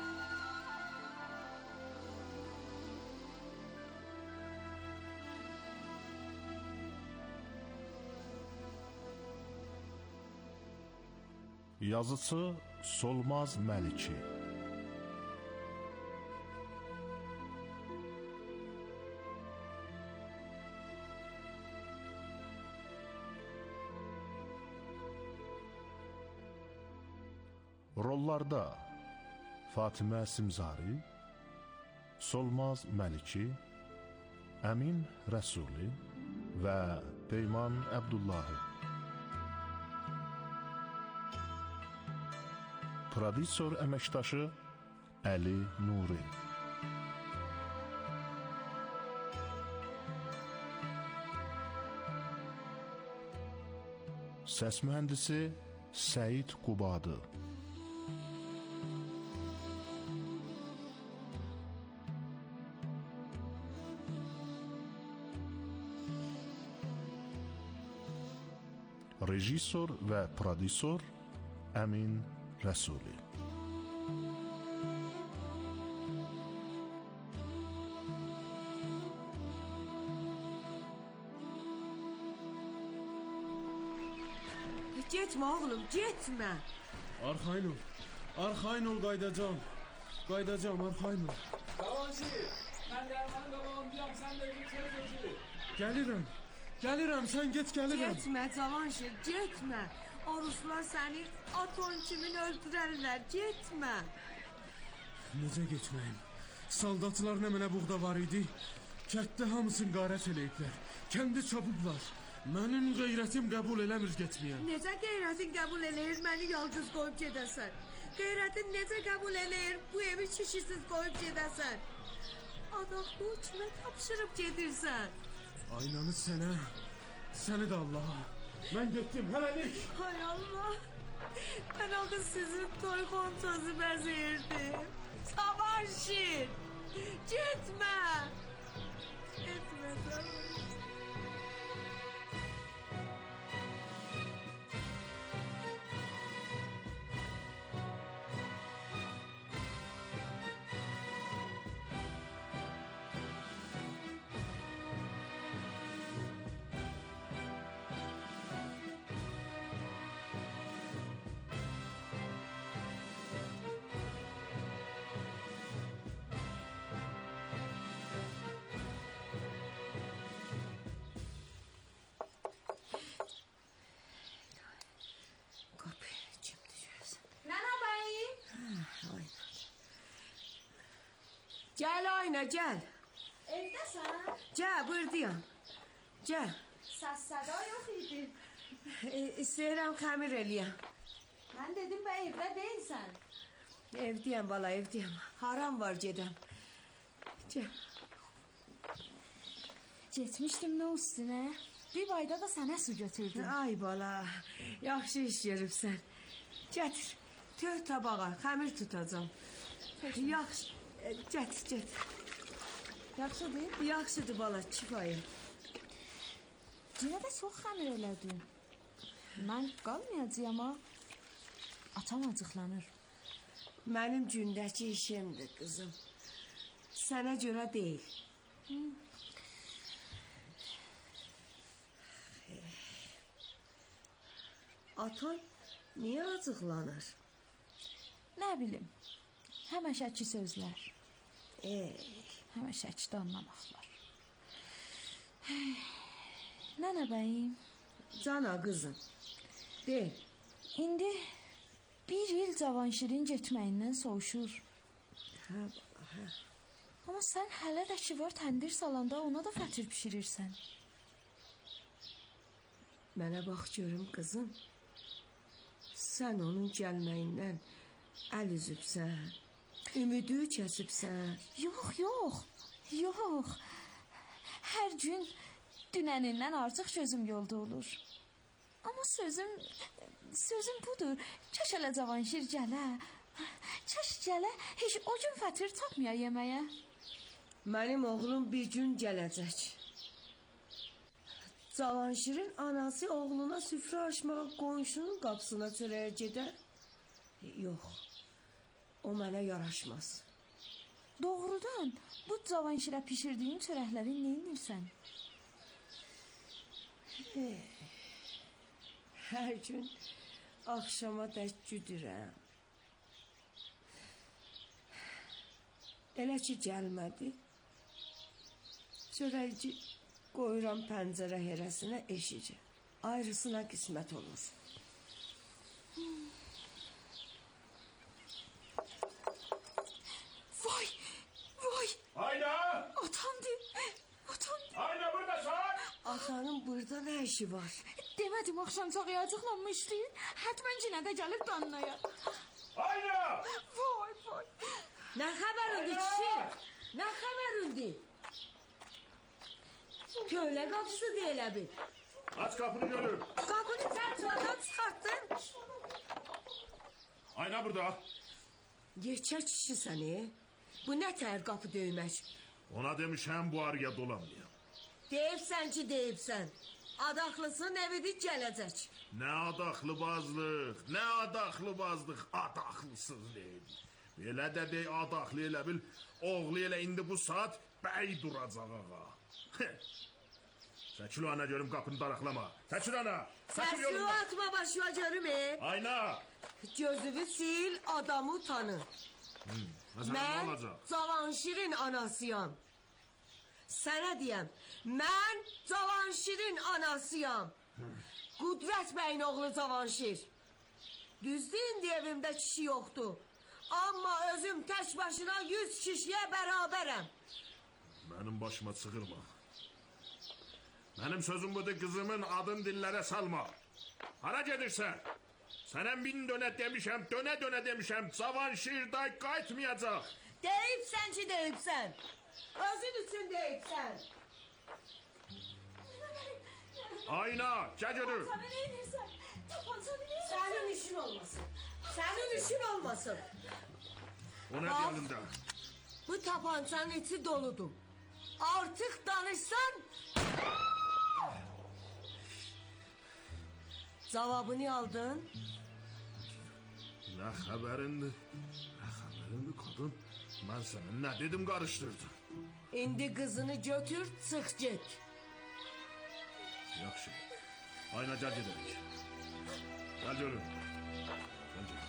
Yazısı Solmaz Məliki. Rollarda Fatimə Simzari, Solmaz Məliki, Əmin Rəsuli və Peyman Əbdullahi. Prodüser əməkdaşı Əli Nuri. Səs mühəndisi Səid Qubadı. Rejissor və prodüser Əmin Rəsuli.
Getmə oğlum, getmə.
Arxayın ol, arxayın ol, qaydacam. Qaydacam, arxayın ol.
Cavanşir, mən dərmanın qabağındayam, sən də bir tez özü.
Gəlirəm, gəlirəm, sən get, gəlirəm.
Getmə Cavanşir, getmə. O Ruslar səni aton kimin öldürərlər, getmə.
Necə getməyim? Saldatlar nə mənə buğda var idi? Kətdə hamısını qarət eləyiblər. Kəndi çapıblar. Mənim qeyrətim qəbul eləmir getməyəm.
Necə qeyrətin qəbul eləyir, məni yalqız qoyub gedəsən? Qeyrətin necə qəbul eləyir, bu evi kişisiz qoyub gedəsən? Adaqlı kimə tapşırıb gedirsən?
Aynanı sənə, səni də Allaha. Mən getdim, hələlik.
Hay Allah, mən axı sizin toy kontozu bəzəyirdim. Cavanşir, getmə. Getmə Cavanşir. Gəl Ayna, gəl.
Evdəsən?
Gəl, buradayam. Gəl.
Səs səda yox idi.
E, istəyirəm xəmir eləyəm.
Mən dedim bə evdə deyilsən.
Evdəyəm bala, evdəyəm. Haram var gedəm. Gəl.
Getmişdim nə üstünə? Bir bayda da sənə su götürdüm.
Ay bala, yaxşı iş görübsən. Gətir, tör tabağa, xəmir tutacam. Peki. Yaxşı. Gətir, gətir.
Yaxşıdır?
Yaxşıdır bala, kifayət.
Yenə də çox xəmir elədin. Mən qalmayacağam ama atam acıqlanır.
Mənim gündəki işimdir qızım. Sənə görə deyil.
Hı.
Atan Niyə acıqlanır?
Nə bilim, həməşəki sözlər.
Ey,
həməşəki də anlamaqlar. Nənə bəyim,
cana qızım, de.
İndi bir il Cavanşirin getməyindən soğuşur.
Hə, bala, hə.
Amma sən hələ də ki var təndir salanda ona da fətir pişirirsən.
Mənə bax görüm qızım. Sən onun gəlməyindən əl üzübsən, ümidi kəsibsən.
Yox, yox, yox. Hər gün dünənindən artıq gözüm yolda olur. Amma sözüm, sözüm budur. Kaş hələ Cavanşir gələ. Kaş gələ, heç o gün fətir tapmaya yeməyə.
Mənim oğlum bir gün gələcək. Cavanşirin anası oğluna süfrə açmağa qonşunun qapısına çörəyə gedər. Yox, o mənə yaraşmaz.
Doğrudan, bu Cavanşirə pişirdiyin çörəkləri neyinirsən?
Hər gün axşama dək güdürəm. Elə ki gəlmədi. Çörəkçi qoyuram pəncərə hərəsinə eşicə. Ayrısına qismət olur.
Vay, vay.
Ayna!
Atamdır, atamdır.
Ayna buradasan!
Atanın burada nə işi var?
Demədim axşamcaq yacıqlanmışdı. Hətmən cinə də gəlib danlaya.
Ayna!
Vay, vay.
Nə xəbər oldu kişi? Nə xəbər oldu? Kölə qapısı deyilə bil.
Aç kapını görür.
Qapını sən çuvadan çıxartdın.
Ayna burada.
Gerçək kişi səni. Bu nə tər qapı döymək?
Ona demişəm bu araya dolanmaya.
Deyibsən ki deyibsən. Adaxlısın evidir gələcək.
Nə adaxlыбazlıq, nə adaxlыбazlıq, adaxlısız deyil. Belə də dey adaxlı elə bil, oğlu elə indi bu saat bəy duracaq ağa. Çəkil ana görüm qapını daraqlama. Çəkil ana.
Səsini atma başıma görüm e.
Ayna.
Gözünü sil, adamı tanı.
Hmm,
mən Cavanşirin anasıyam. Sənə deyəm, mən Cavanşirin anasıyam. Qudrət bəyin oğlu Cavanşir. Düzdür, indi evimdə kişi yoxdur. Amma özüm tək başına yüz kişiyə bərabərəm.
Mənim başıma çığırma. Mənim sözüm budur, qızımın adını dillərə salma. Hara gedirsən? Sənə min dönə demişəm, dönə dönə demişəm. Cavanşir day qayıtmayacaq.
Deyibsən ki deyibsən. Özün üçün deyibsən.
Ayna, gəl görür.
Sənin işin olmasın. Sənin işin olmasın.
O nə deyəlində?
Bu tapançanın içi doludur. Artıq danışsan... Cavabını aldın.
Nə xəbərindir? Nə xəbərindir qadın? Mən sənə nə dedim qarışdırdım?
İndi qızını götür, çıx get.
Yaxşı. Ayna gəl gedərik. Gəl görün. Gəl gedək.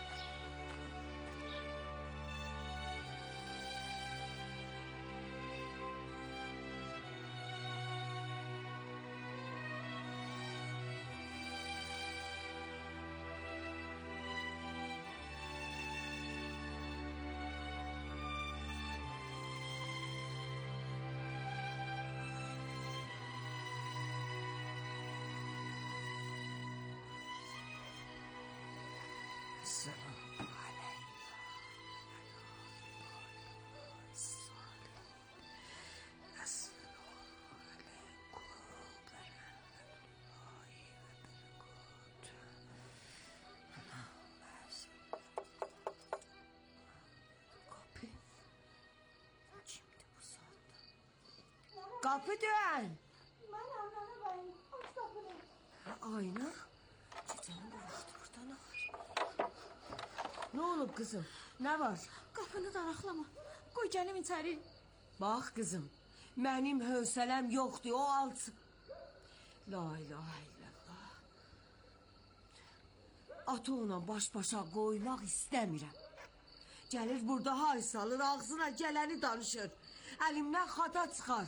Kapı dön.
Mənəm, nənə bəyim, aç qapını.
Ayna, gecənin bu vaxtı burada nə var? Nə olub qızım, nə var?
Qapını daraqlama, qoy gəlim içəri.
Bax qızım, mənim hövsələm yoxdur, o alsın. La ilahe illallah. Atonla baş-başa qoymaq istəmirəm. Gəlir burada hay salır, ağzına gələni danışır. Əlimdən xata çıxar.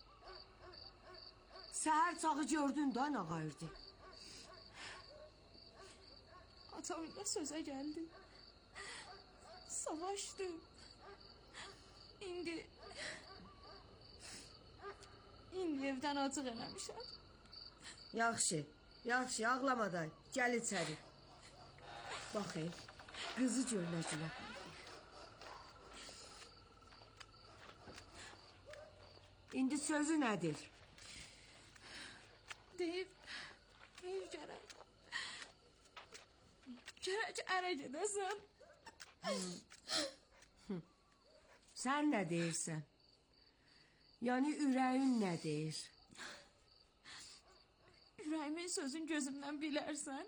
Səhər çağı gördün da nə qayırdı?
Atamla sözə gəldim. Savaşdım. İndi... İndi evdən acıq eləmişəm.
Yaxşı, yaxşı, ağlama da, gəl içəri. Bax, ey, qızı görməcünə. İndi sözü nədir?
Deyib, deyib gərək. Gərək ərə gedəsən.
Sən nə deyirsən? Yəni ürəyin nə deyir?
Ürəyimin sözün gözümdən bilərsən.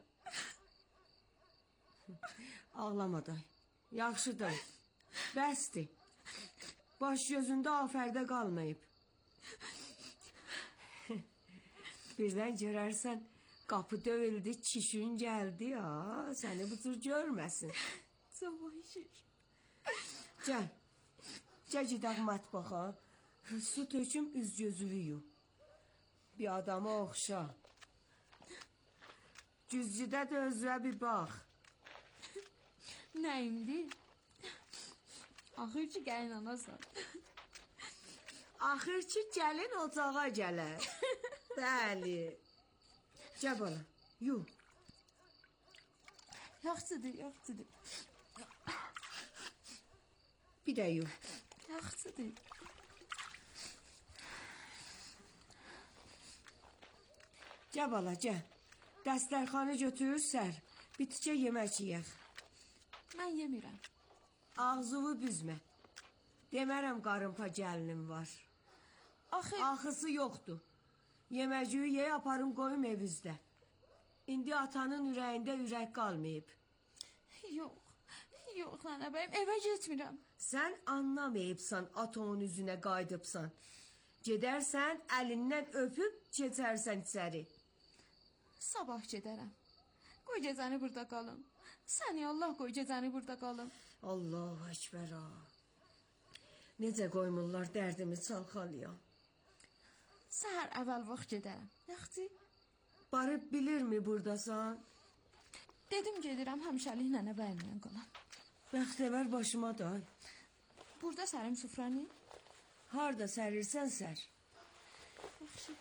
Ağlama day, yaxşıdır, bəsdir. Baş gözündə afərdə qalmayıb. Birdən görərsən, qapı dövüldü, çişin gəldi ya, səni bu tür görməsin.
Savaşır.
Gəl, gəl gedək mətbaxa, su töküm üz gözünü yu. Bir adama oxşa. Güzgüdə də özünə bir bax.
Nəyimdi? Axır ki, gəlin anasan.
Axır ki, gəlin ocağa gələr. Bəli. Gəl bana, yu.
Yaxşıdır, yaxşıdır.
Bir də yu.
Yaxşıdır.
Gəl bala, gəl. Dəstərxanı götürür sər. Bir tikə yemək yiyək.
Mən yemirəm.
Ağzını büzmə. Demərəm qarınpa gəlinim var.
Axı...
Axısı yoxdur. Yeməciyi yeyə aparım qoyum evizdə. İndi atanın ürəyində ürək qalmayıb.
Yox, yox nənə bəyim, evə getmirəm.
Sən anlamayıbsan, atonun üzünə qaydıbsan. Gedərsən, əlindən öpüb, keçərsən içəri.
Sabah gedərəm. Qoy gecəni burada qalım. Səni Allah qoy gecəni burada qalım.
Allahu Ekber ha. Necə qoymurlar dərdimi çalxalıyam.
Səhər əvvəl vaxt gedərəm. Yaxşı?
Barıb bilirmi buradasan?
Dedim gedirəm həmişəlik nənə bəyimlə qalam.
Bəxtəvər başıma da.
Burada sərim süfrəni?
Harda sərirsən sər?
Yaxşı.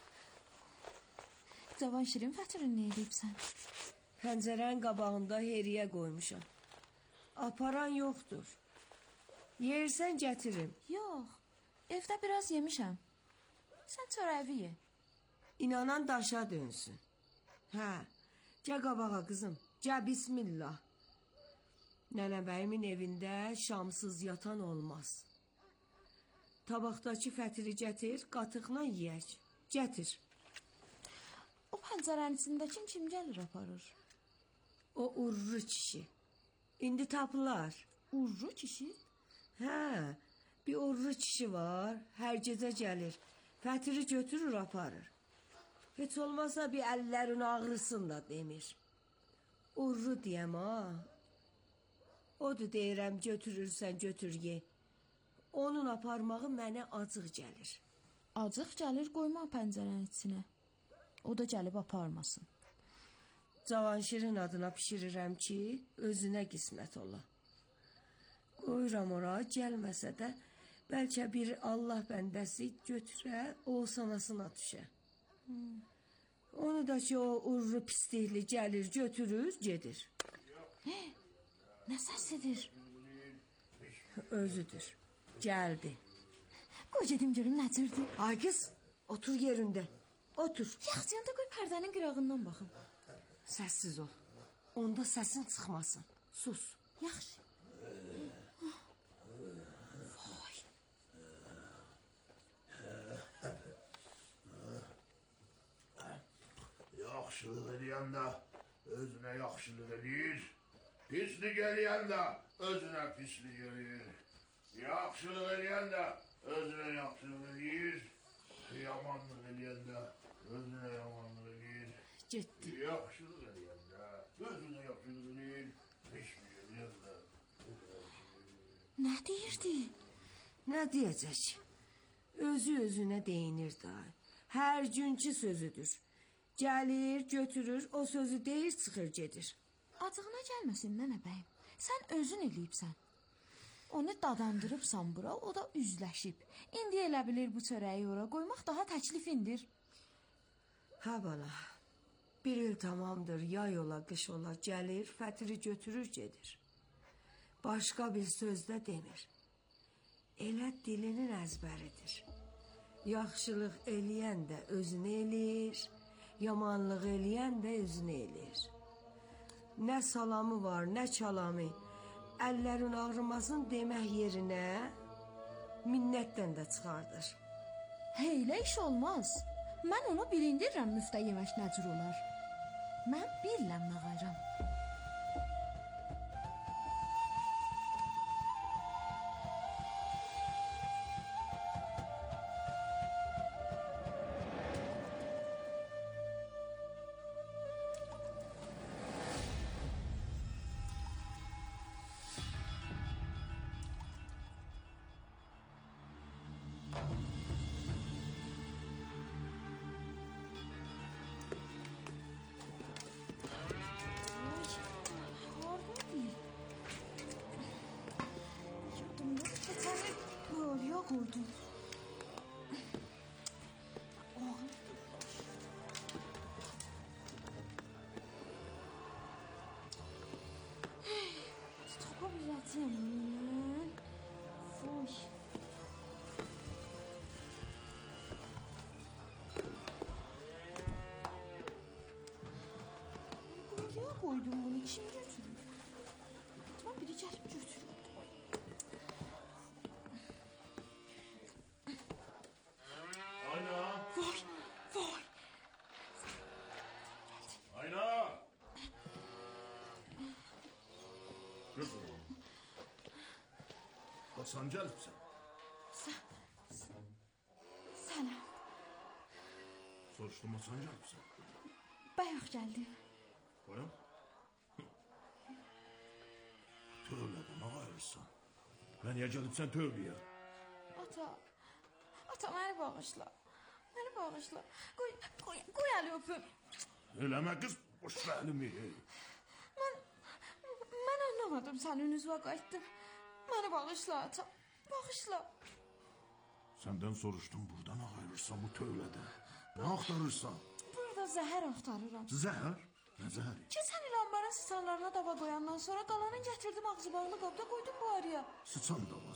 Cavan şirin fətirin nə edibsən?
Pəncərənin qabağında heriyə qoymuşam. Aparan yoxdur. Yersən gətirim.
Yox, evdə biraz yemişəm. Sən çörəvi ye.
İnanan daşa dönsün. Hə, gəl qabağa qızım, gəl bismillah. Nənəbəyimin evində şamsız yatan olmaz. Tabaqdakı fətiri gətir, qatıqla yiyək. Gətir.
O pəncərənin içindəki kim gəlir aparır?
O urru kişi. İndi tapılar.
Urru kişi?
Hə, bir urru kişi var, hər gecə gəlir. Fətiri götürür, aparır. Heç olmazsa bir əllərin ağrısın da demir. Urru deyəm ha. Odur deyirəm, götürürsən, götür ye. Onun aparmağı mənə acıq gəlir.
Acıq gəlir, qoyma pəncərənin içinə. O da gəlib aparmasın.
Cavanşirin adına pişirirəm ki, özünə qismət ola. Qoyuram ora, gəlməsə də, bəlkə bir Allah bəndəsi götürə, o sanasına düşə. Hmm. Onu da ki, o urru pislikli gəlir, götürür, gedir.
Hey, nə səsidir?
Özüdür, gəldi.
Qoy gedim görüm nədirdir?
Ay qız, otur yerində, otur.
Yaxçıyanda qoy pərdənin qırağından baxın.
Səssiz ol, onda səsin çıxmasın, sus.
Yaxşı.
Vay.
Yaxşılıq eləyən də özünə yaxşılıq eləyir. Pislik eləyən də özünə pislik eləyir. Yaxşılıq eləyən də özünə yaxşılıq eləyir. Yamanlıq eləyən də özünə yamanlıq eləyir.
Getdi.
Yaxşılıq eləyən də özünə yaxşılıq
Nə deyirdi?
Nə deyəcək? Özü özünə deyinir da. Hər günkü sözüdür. Gəlir, götürür, o sözü deyir, çıxır gedir.
Acığına gəlməsin nənə bəyim. Sən özün eləyibsən. Onu dadandırıbsan bura, o da üzləşib. İndi elə bilir bu çörəyi ora qoymaq daha təklifindir.
Hə bala, bir il tamamdır, yay ola, qış ola, gəlir, fətiri götürür, gedir. Başqa bir söz də demir. Elə dilinin əzbəridir. Yaxşılıq eləyən də özünü eləyir, yamanlıq eləyən də özünü eləyir. Nə salamı var, nə çalamı, əllərin ağrımasın demək yerinə minnətdən də çıxardır.
Heylə iş olmaz. Mən onu bilindirirəm müftə yemək nə cür olar. Mən bilirəm nə qayram. Koydum. Oh. Tapa biləcəm mən. Foy. Buraya koydum bunu. Kim götürür? Tamam biri gəlib götürür.
Sən gəlibsən.
Sənəm.
Soruşdum, sən gəlibsən.
Bayaq gəldim.
Bayaq? Tövlədən ağayırsan. Və niyə gəlibsən tövləyə?
Ata, ata məni bağışla. Məni bağışla. Qoy, qoy, qoy əli öpüm.
Eləmə qız, boş ver əlimi.
Mən, mən anlamadım sənin üzvə qayıtdım. Məni bağışla ata, bağışla.
Səndən soruşdum, buradan ağayırsan bu tövlədə. Nə axtarırsan?
Burada zəhər axtarıram.
Zəhər? Nə zəhəri?
Keçən il ambarın sıçanlarına dava qoyandan sonra qalanın gətirdim ağzı bağlı qabda qoydum bu araya.
Sıçan davası?